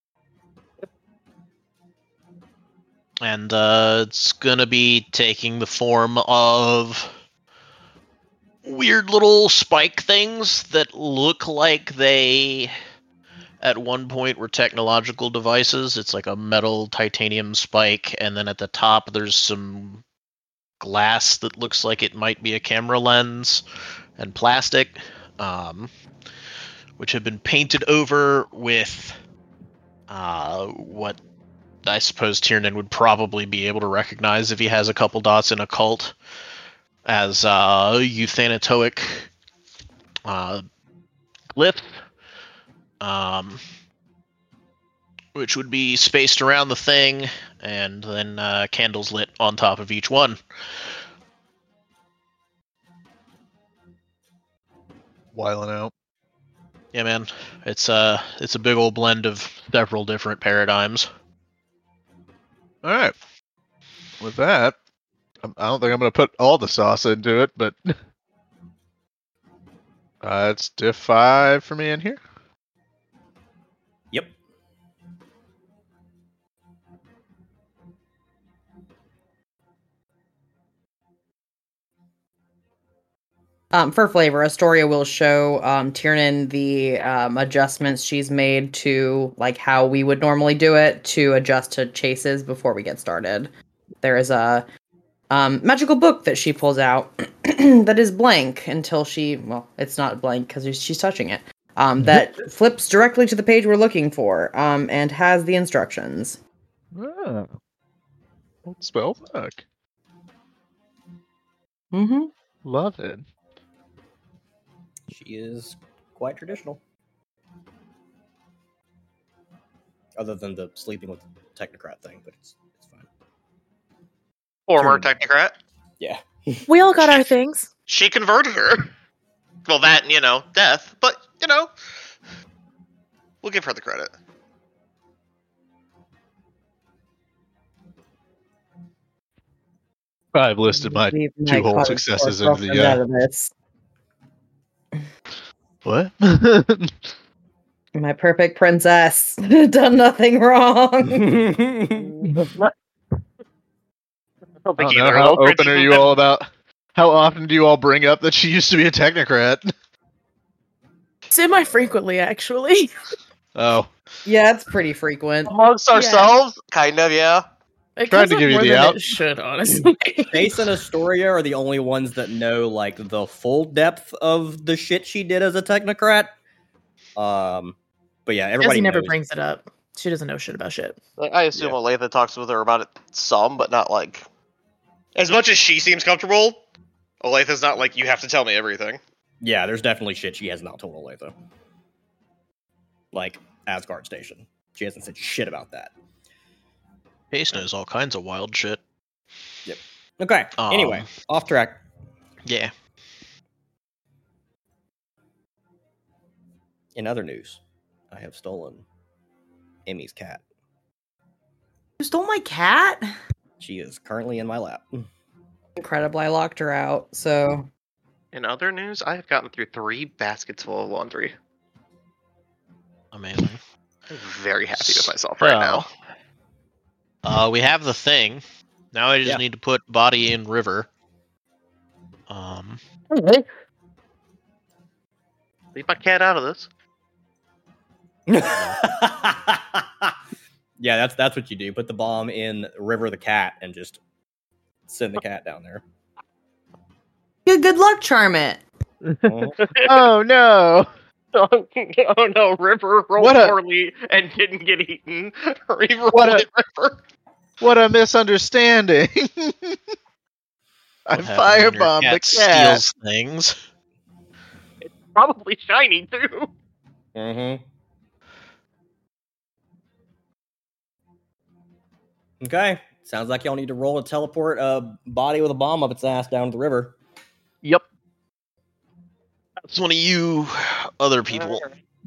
And it's gonna be taking the form of weird little spike things that look like they at one point were technological devices. It's like a metal titanium spike, and then at the top there's some glass that looks like it might be a camera lens, and plastic, which have been painted over with what I suppose Tiernan would probably be able to recognize if he has a couple dots in occult as euthanatoic glyph, which would be spaced around the thing, and then candles lit on top of each one. Wiling out. Yeah, man, it's a big old blend of several different paradigms. All right. With that, I don't think I'm going to put all the sauce into it, but it's diff 5 for me in here. Yep. For flavor, Astoria will show Tiernan the adjustments she's made to like how we would normally do it to adjust to chases before we get started. There is a magical book that she pulls out that is blank until it's not blank because she's touching it. That flips directly to the page we're looking for and has the instructions. Oh. Spell book. Mm-hmm. Love it. She is quite traditional. Other than the sleeping with the technocrat thing, but it's fine. Former Sure. technocrat. Yeah. We all got our things. She converted her. Well, that and, death. But, we'll give her the credit. I've listed my Leave 2 whole cottage successes core into girlfriend out the. of this. What? My perfect princess. Done nothing wrong. I don't think either how of those open are princesses you have- all about? How often do you all bring up that she used to be a technocrat? Semi-frequently, actually. Oh, Yeah, it's pretty frequent. Amongst ourselves? Kind of, yeah. It Tried comes to up give you more the than out. it should, honestly. Chase and Astoria are the only ones that know like the full depth of the shit she did as a technocrat. But yeah, everybody Jessie never knows. brings it up. She doesn't know shit about shit. I assume Olathe talks with her about it some, but not like... As much as she seems comfortable, Olathe's not like, you have to tell me everything. Yeah, there's definitely shit she has not told Olathe. Like Asgard Station. She hasn't said shit about that. Pace knows all kinds of wild shit. Okay, anyway, off track. Yeah. In other news, I have stolen Emmy's cat. You stole my cat? She is currently in my lap. Incredible. I locked her out, so... In other news, I have gotten through 3 baskets full of laundry. Amazing. I'm very happy with myself right now. We have the thing. Now I just need to put body in river. Leave my cat out of this. Yeah, that's what you do. Put the bomb in River the cat and just send the cat down there. Good luck, charm it. oh no! Oh no, River rolled poorly and didn't get eaten. River. What a misunderstanding! I firebombed the cat. Steals things. It's probably shiny too. Mm-hmm. Okay. Sounds like y'all need to roll to teleport a body with a bomb up its ass down the river. Yep. That's one of you other people.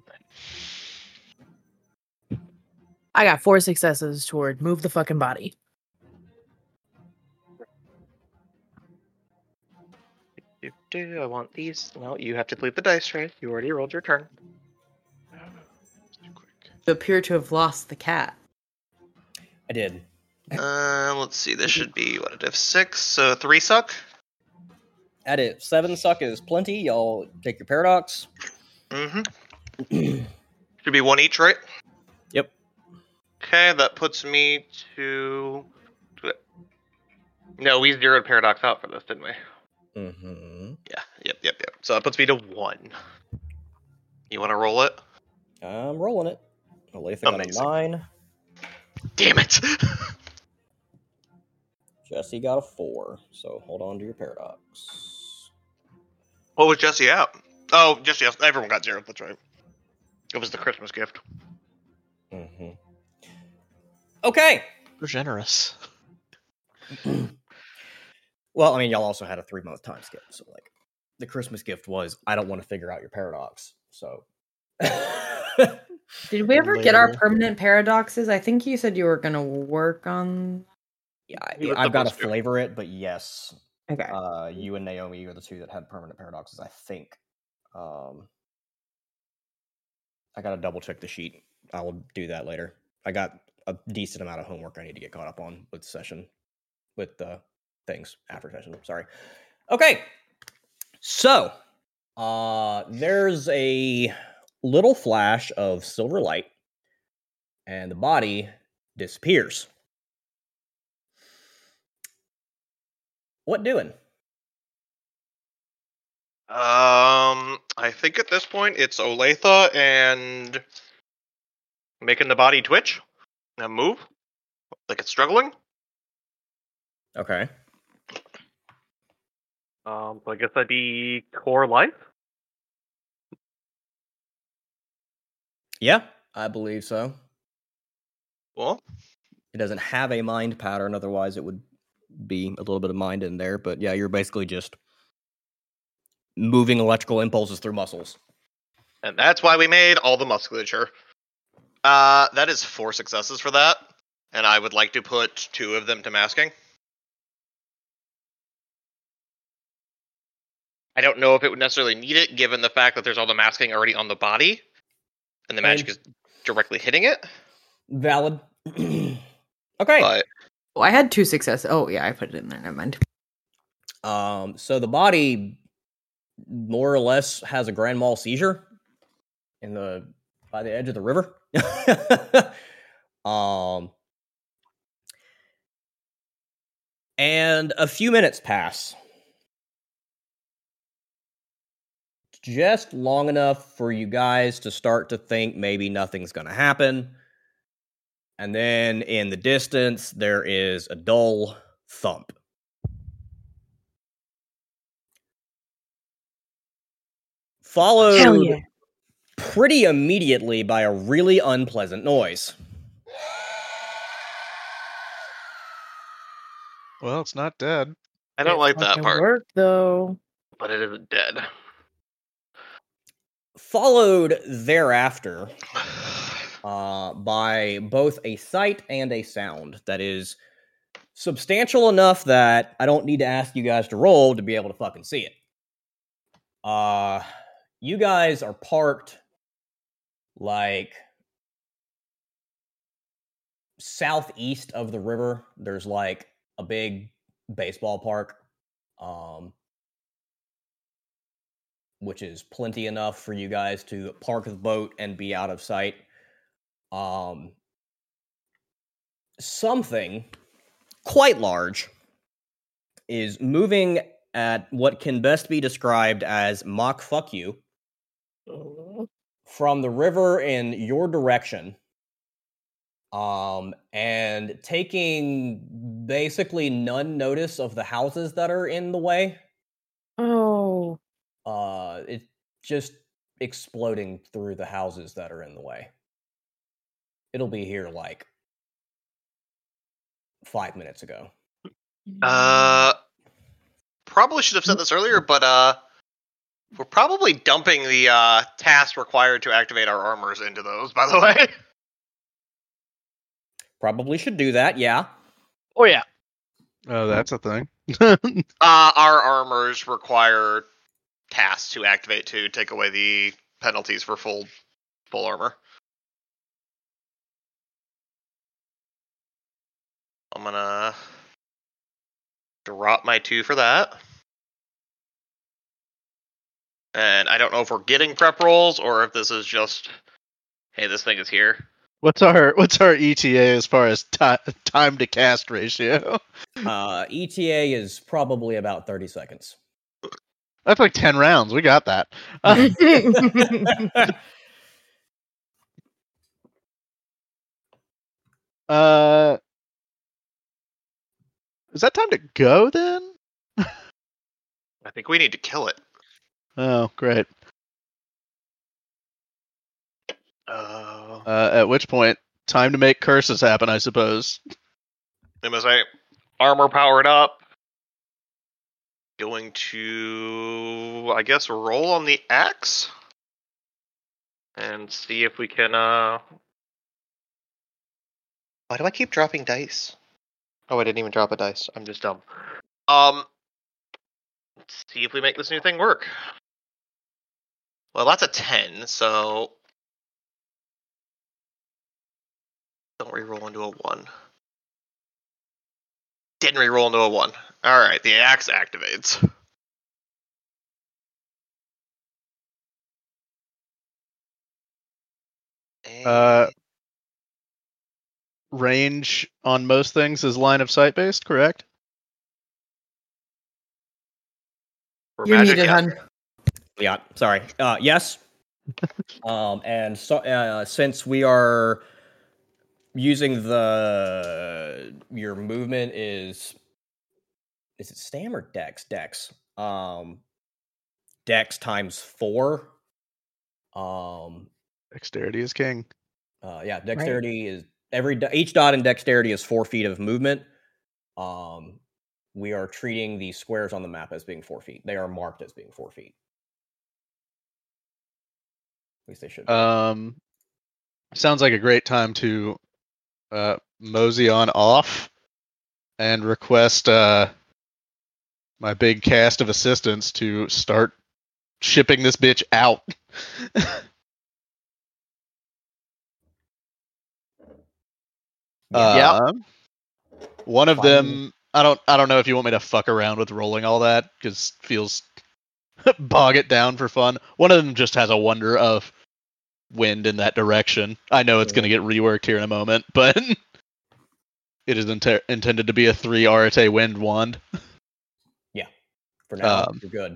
I got 4 successes toward move the fucking body. I want these. No, you have to leave the dice tray. You already rolled your turn. You appear to have lost the cat. I did. Let's see. This should be what it is 6. So 3 suck. At it. 7 suck is plenty. Y'all take your paradox. Mm-hmm. Should be 1 each, right? Yep. Okay, that puts me to... No, we zeroed paradox out for this, didn't we? Mm-hmm. Yeah, yep. So that puts me to 1. You want to roll it? I'm rolling it. Olathe got a 9. Damn it! Jesse got a 4. So hold on to your paradox. What was Jesse out? Oh, Jesse, everyone got 0. That's right. It was the Christmas gift. Mm-hmm. Okay. We're generous. Well, I mean, y'all also had a 3-month time skip, so like the Christmas gift was I don't want to figure out your paradox. So Did we ever get our permanent paradoxes? I think you said you were gonna work on. Yeah, I've got to flavor it, but yes. Okay. You and Naomi are the 2 that had permanent paradoxes, I think. I gotta double check the sheet. I will do that later. I got a decent amount of homework I need to get caught up on with the things after session. Sorry. Okay. So, there's a little flash of silver light, and the body disappears. What doing? I think at this point it's Olathe and making the body twitch and move like it's struggling. Okay. So I guess that'd be core life. Yeah, I believe so. Well, it doesn't have a mind pattern, otherwise it would be a little bit of mind in there. But yeah, you're basically just moving electrical impulses through muscles. And that's why we made all the musculature. That is 4 successes for that. And I would like to put 2 of them to masking. I don't know if it would necessarily need it, given the fact that there's all the masking already on the body. And the magic is directly hitting it. Valid. Okay. But I had 2 successes. Oh, yeah, I put it in there. Never mind. So the body more or less has a grand mal seizure by the edge of the river. And a few minutes pass. Just long enough for you guys to start to think maybe nothing's going to happen. And then in the distance, there is a dull thump. Followed pretty immediately by a really unpleasant noise. Well, it's not dead. I don't like that part. Work though. But it isn't dead. Followed thereafter by both a sight and a sound that is substantial enough that I don't need to ask you guys to roll to be able to fucking see it. You guys are parked like southeast of the river. There's like a big baseball park, which is plenty enough for you guys to park the boat and be out of sight. Something quite large is moving at what can best be described as Mach fuck you from the river in your direction, and taking basically none notice of the houses that are in the way. Oh. It's just exploding through the houses that are in the way. It'll be here like 5 minutes ago. Probably should have said this earlier, but we're probably dumping the task required to activate our armors into those, by the way. Probably should do that, yeah. Oh, yeah. Oh, that's a thing. Our armors require tasks to activate to take away the penalties for full armor. I'm gonna drop my 2 for that. And I don't know if we're getting prep rolls or if this is just, hey, this thing is here. What's our ETA as far as time to cast ratio? ETA is probably about 30 seconds. That's like 10 rounds. We got that. Is that time to go then? I think we need to kill it. Oh, great. At which point, time to make curses happen, I suppose. I'm gonna say, armor powered up. Going to, I guess, roll on the axe. And see if we can, Why do I keep dropping dice? Oh, I didn't even drop a dice. I'm just dumb. Let's see if we make this new thing work. Well, that's a 10, so don't re-roll into a 1. Didn't re-roll into a 1. Alright, the axe activates. Range on most things is line of sight based, correct? For You're magic, muted, yes. hun. Yeah, sorry. Yes. And so since we are using your movement is it stam or dex? Dex. Dex times 4. Dexterity is king. Yeah, dexterity is each dot in dexterity is 4 feet of movement. We are treating the squares on the map as being 4 feet. They are marked as being 4 feet. At least they should be. Sounds like a great time to mosey on off and request my big cast of assistants to start shipping this bitch out. One of them, I don't know if you want me to fuck around with rolling all that, because feels bog it down for fun. One of them just has a wonder of wind in that direction. I know it's going to get reworked here in a moment, but it is intended to be a 3 Arate wind wand. Yeah, for now, you're good.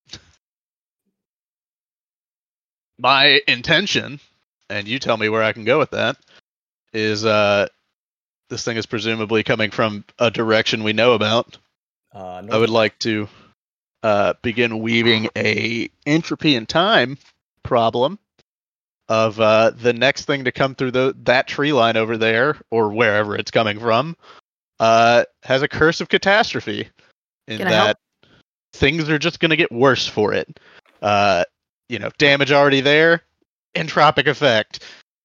My intention, and you tell me where I can go with that, is this thing is presumably coming from a direction we know about. I would like to begin weaving a entropy and time problem of the next thing to come through that tree line over there, or wherever it's coming from, has a curse of catastrophe, in that things are just going to get worse for it. Damage already there, entropic effect.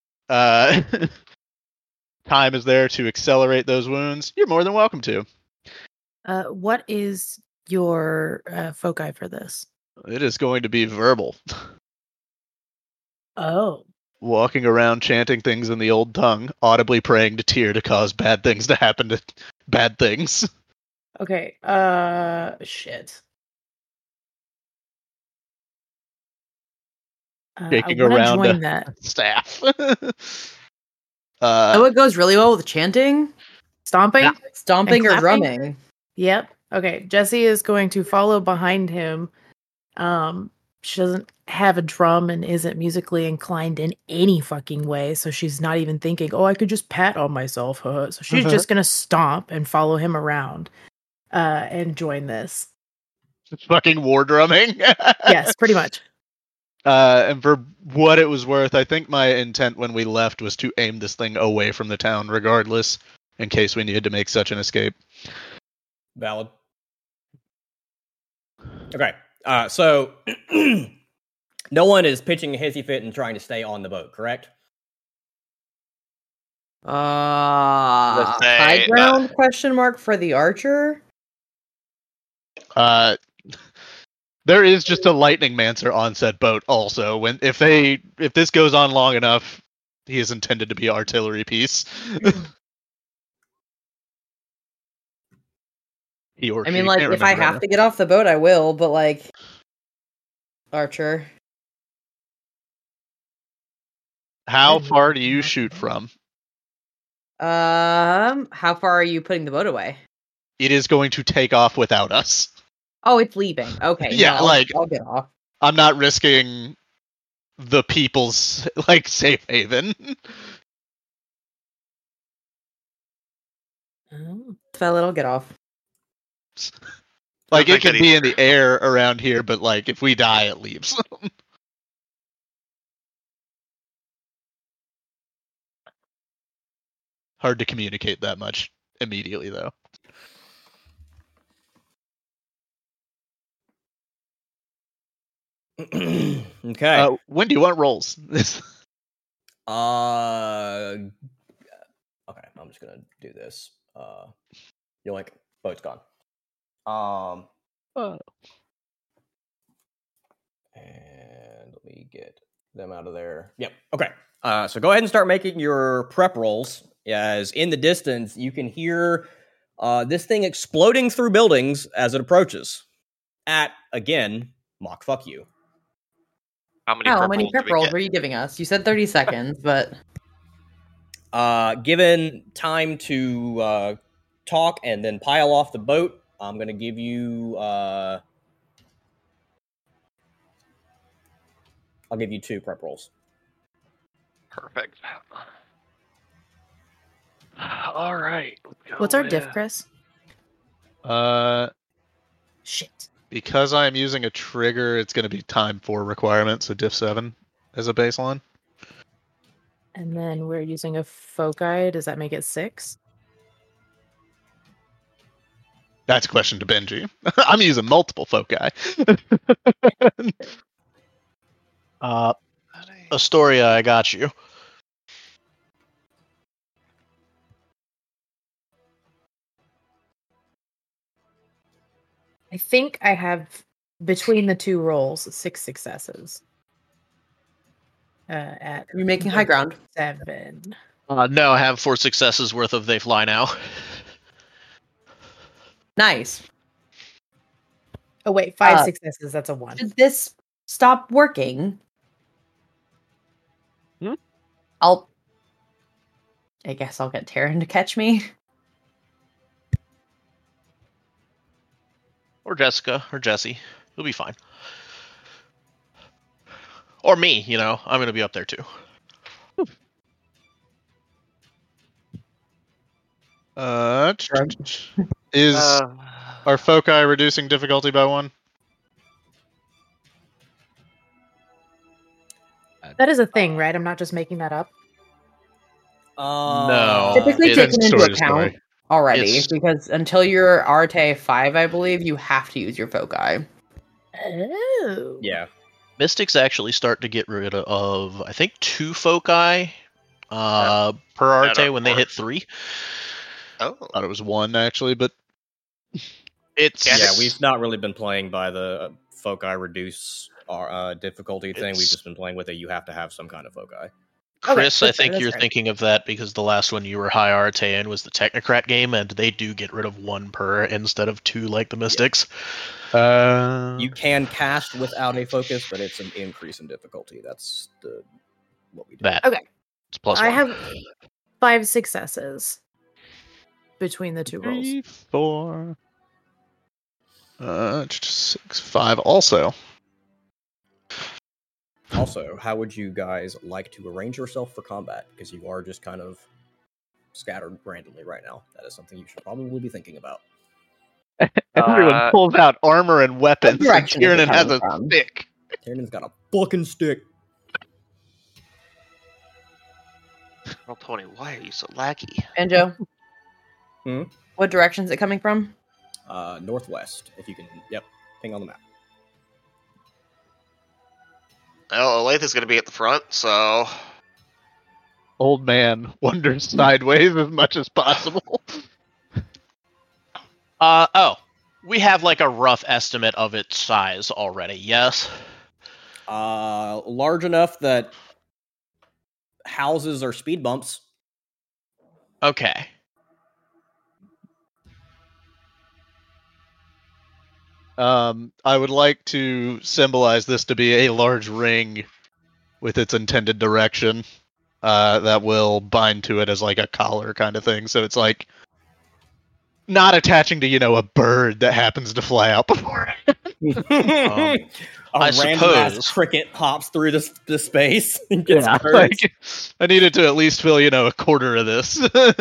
Time is there to accelerate those wounds. You're more than welcome to. What is your foci for this? It is going to be verbal. Oh. Walking around chanting things in the old tongue, audibly praying to Tyr to cause bad things to happen to bad things. Okay, shit. Shaking I around join that staff. It goes really well with chanting? Stomping? Yeah. Stomping or clapping? drumming. Yep. Okay, Jessie is going to follow behind him. She doesn't have a drum and isn't musically inclined in any fucking way, so she's not even thinking, I could just pat on myself. So she's just going to stomp and follow him around and join this. Fucking war drumming? Yes, pretty much. And for what it was worth, I think my intent when we left was to aim this thing away from the town regardless, in case we needed to make such an escape. Valid. Okay, so no one is pitching a hissy fit and trying to stay on the boat, correct? High ground question mark for the archer? There is just a lightning mancer on said boat also. If this goes on long enough, he is intended to be artillery piece. I mean, like, if I have to get off the boat, I will, but, like, archer. How far do you shoot from? How far are you putting the boat away? It is going to take off without us. Oh, it's leaving. Okay. Yeah, no, like, I'll get off. I'm not risking the people's, like, safe haven. Fell, I'll get off. Like, it can be in the air around here, but, like, if we die, it leaves. Hard to communicate that much immediately, though. Okay. When do you want rolls? Okay, I'm just gonna do this. Yoink, boat's gone. And let me get them out of there. Yep. Okay. So go ahead and start making your prep rolls. As in the distance, you can hear this thing exploding through buildings as it approaches. At again, mock fuck you. How many How many do prep we rolls get? were you giving us? You said 30 seconds, but Given time to talk and then pile off the boat, I'm going to give you. I'll give you 2 prep rolls. Perfect. All right. What's our diff, Chris? Shit. Because I'm using a trigger, it's going to be time 4 requirement, so diff 7 as a baseline. And then we're using a foci. Does that make it 6? That's a question to Benji. I'm using multiple foci. Astoria, I got you. I think I have, between the 2 rolls, 6 successes. At you're making high ground. 7. No, I have 4 successes worth of They Fly Now. Nice. Oh wait, 5 successes. That's a 1. Should this stop working? Hmm? I guess I'll get Taryn to catch me. Or Jessica, or Jesse. It'll be fine. Or me, I'm going to be up there too. Is our foci reducing difficulty by 1? That is a thing, right? I'm not just making that up. No. Typically it's taken into story to account story. already, It's- because until you're Arte 5, I believe, you have to use your foci. Oh. Yeah. Mystics actually start to get rid of, I think, 2 foci per Arte when they hit 3. Oh. I thought it was 1 actually, but It's Yeah, we've not really been playing by the foci reduce our difficulty thing. We've It's- just been playing with it. You have to have some kind of foci. Chris, Okay, I think that's you're fair. thinking of that because the last one you were high Arte in was the Technocrat game, and they do get rid of 1 per instead of 2 like the Mystics. You can cast without a focus, but it's an increase in difficulty. That's what we do. That. Okay. It's plus I 1. have 5 successes between the 2 rolls. 3, 4, 6, 5 also. Also, how would you guys like to arrange yourself for combat? Because you are just kind of scattered randomly right now. That is something you should probably be thinking about. Everyone pulls out armor and weapons. What direction is it Kieran has coming a from? stick. Tyrannon's got a fucking stick. Well, Tony, why are you so laggy? Banjo? Hmm? What direction is it coming from? Northwest, if you can. Yep, ping on the map. Well, Olathe is going to be at the front, so Old man wanders sideways as much as possible. We have like a rough estimate of its size already, yes? Large enough that houses are speed bumps. Okay. I would like to symbolize this to be a large ring with its intended direction that will bind to it as like a collar kind of thing. So it's like not attaching to, a bird that happens to fly out before it. A I random ass suppose. cricket hops through the space and gets hurt. Like, I needed to at least fill, a quarter of this.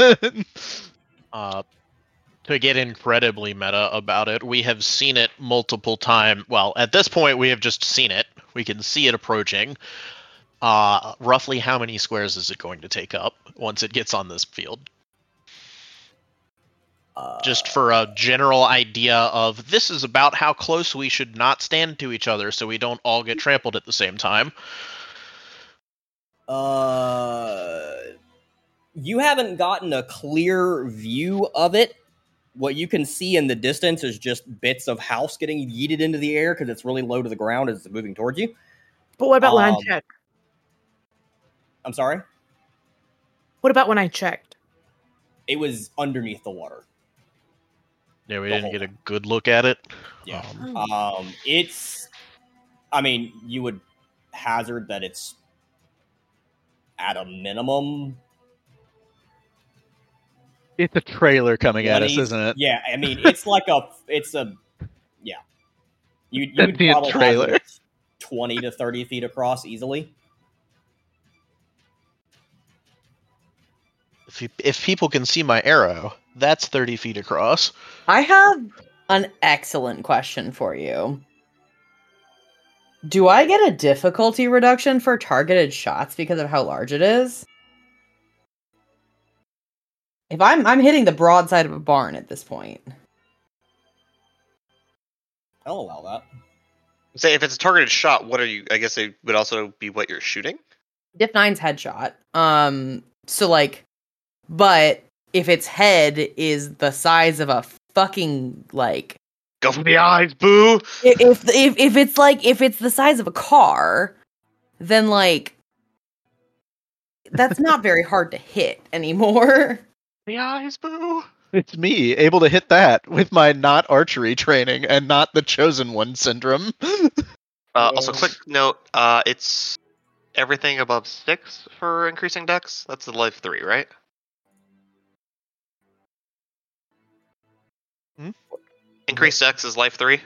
To get incredibly meta about it, we have seen it multiple times. Well, at this point, we have just seen it. We can see it approaching. Roughly how many squares is it going to take up once it gets on this field? Just for a general idea of this is about how close we should not stand to each other so we don't all get trampled at the same time. You haven't gotten a clear view of it. What you can see in the distance is just bits of house getting yeeted into the air because it's really low to the ground as it's moving towards you. But what about when I checked? I'm sorry? What about when I checked? It was underneath the water. Yeah, we The didn't whole get a time. good look at it. Yeah. It's... I mean, you would hazard that it's at a minimum. It's a trailer coming at us, 20, isn't it? Yeah, I mean, it's yeah. You would be a probably trailer. have it 20 to 30 feet across easily. If people can see my arrow, that's 30 feet across. I have an excellent question for you. Do I get a difficulty reduction for targeted shots because of how large it is? If I'm hitting the broadside of a barn at this point. I'll allow that. Say if it's a targeted shot, what are you? I guess it would also be what you're shooting. Diff 9's headshot. So like, but if its head is the size of a fucking like, go for the eyes, boo. If it's the size of a car, then like, that's not very hard to hit anymore. The eyes, boo. It's me, able to hit that with my not archery training and not the chosen one syndrome. Also, quick note: it's everything above 6 for increasing dex. That's the life 3, right? Increased dex is life 3.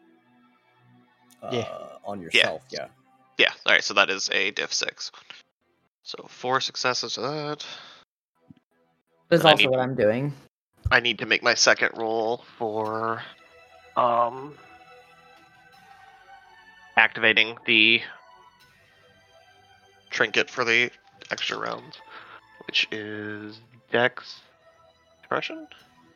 On yourself, yeah. Yeah. All right. So that is a diff 6. So 4 successes to that. That's also what I'm doing. I need to make my second roll for activating the trinket for the extra rounds, which is Dex Suppression.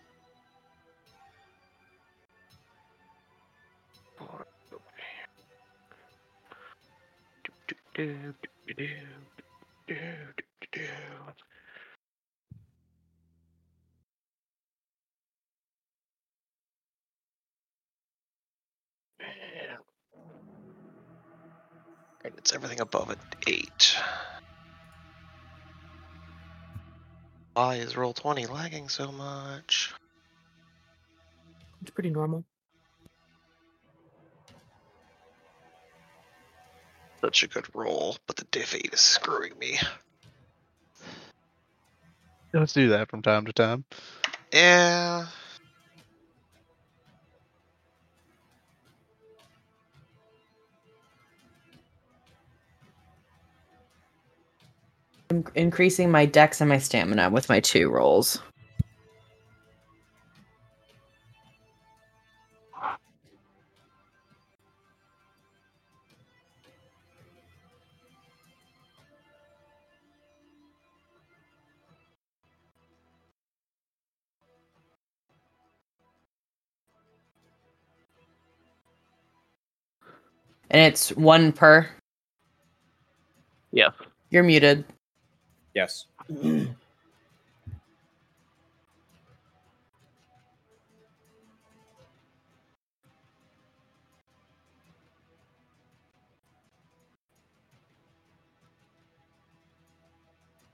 Right, it's everything above an 8. Why is Roll20 lagging so much? It's pretty normal. Such a good roll, but the diff 8 is screwing me. Let's do that from time to time. Yeah. I'm increasing my dex and my stamina with my 2 rolls. And it's 1 per. Yeah. You're muted. Yes.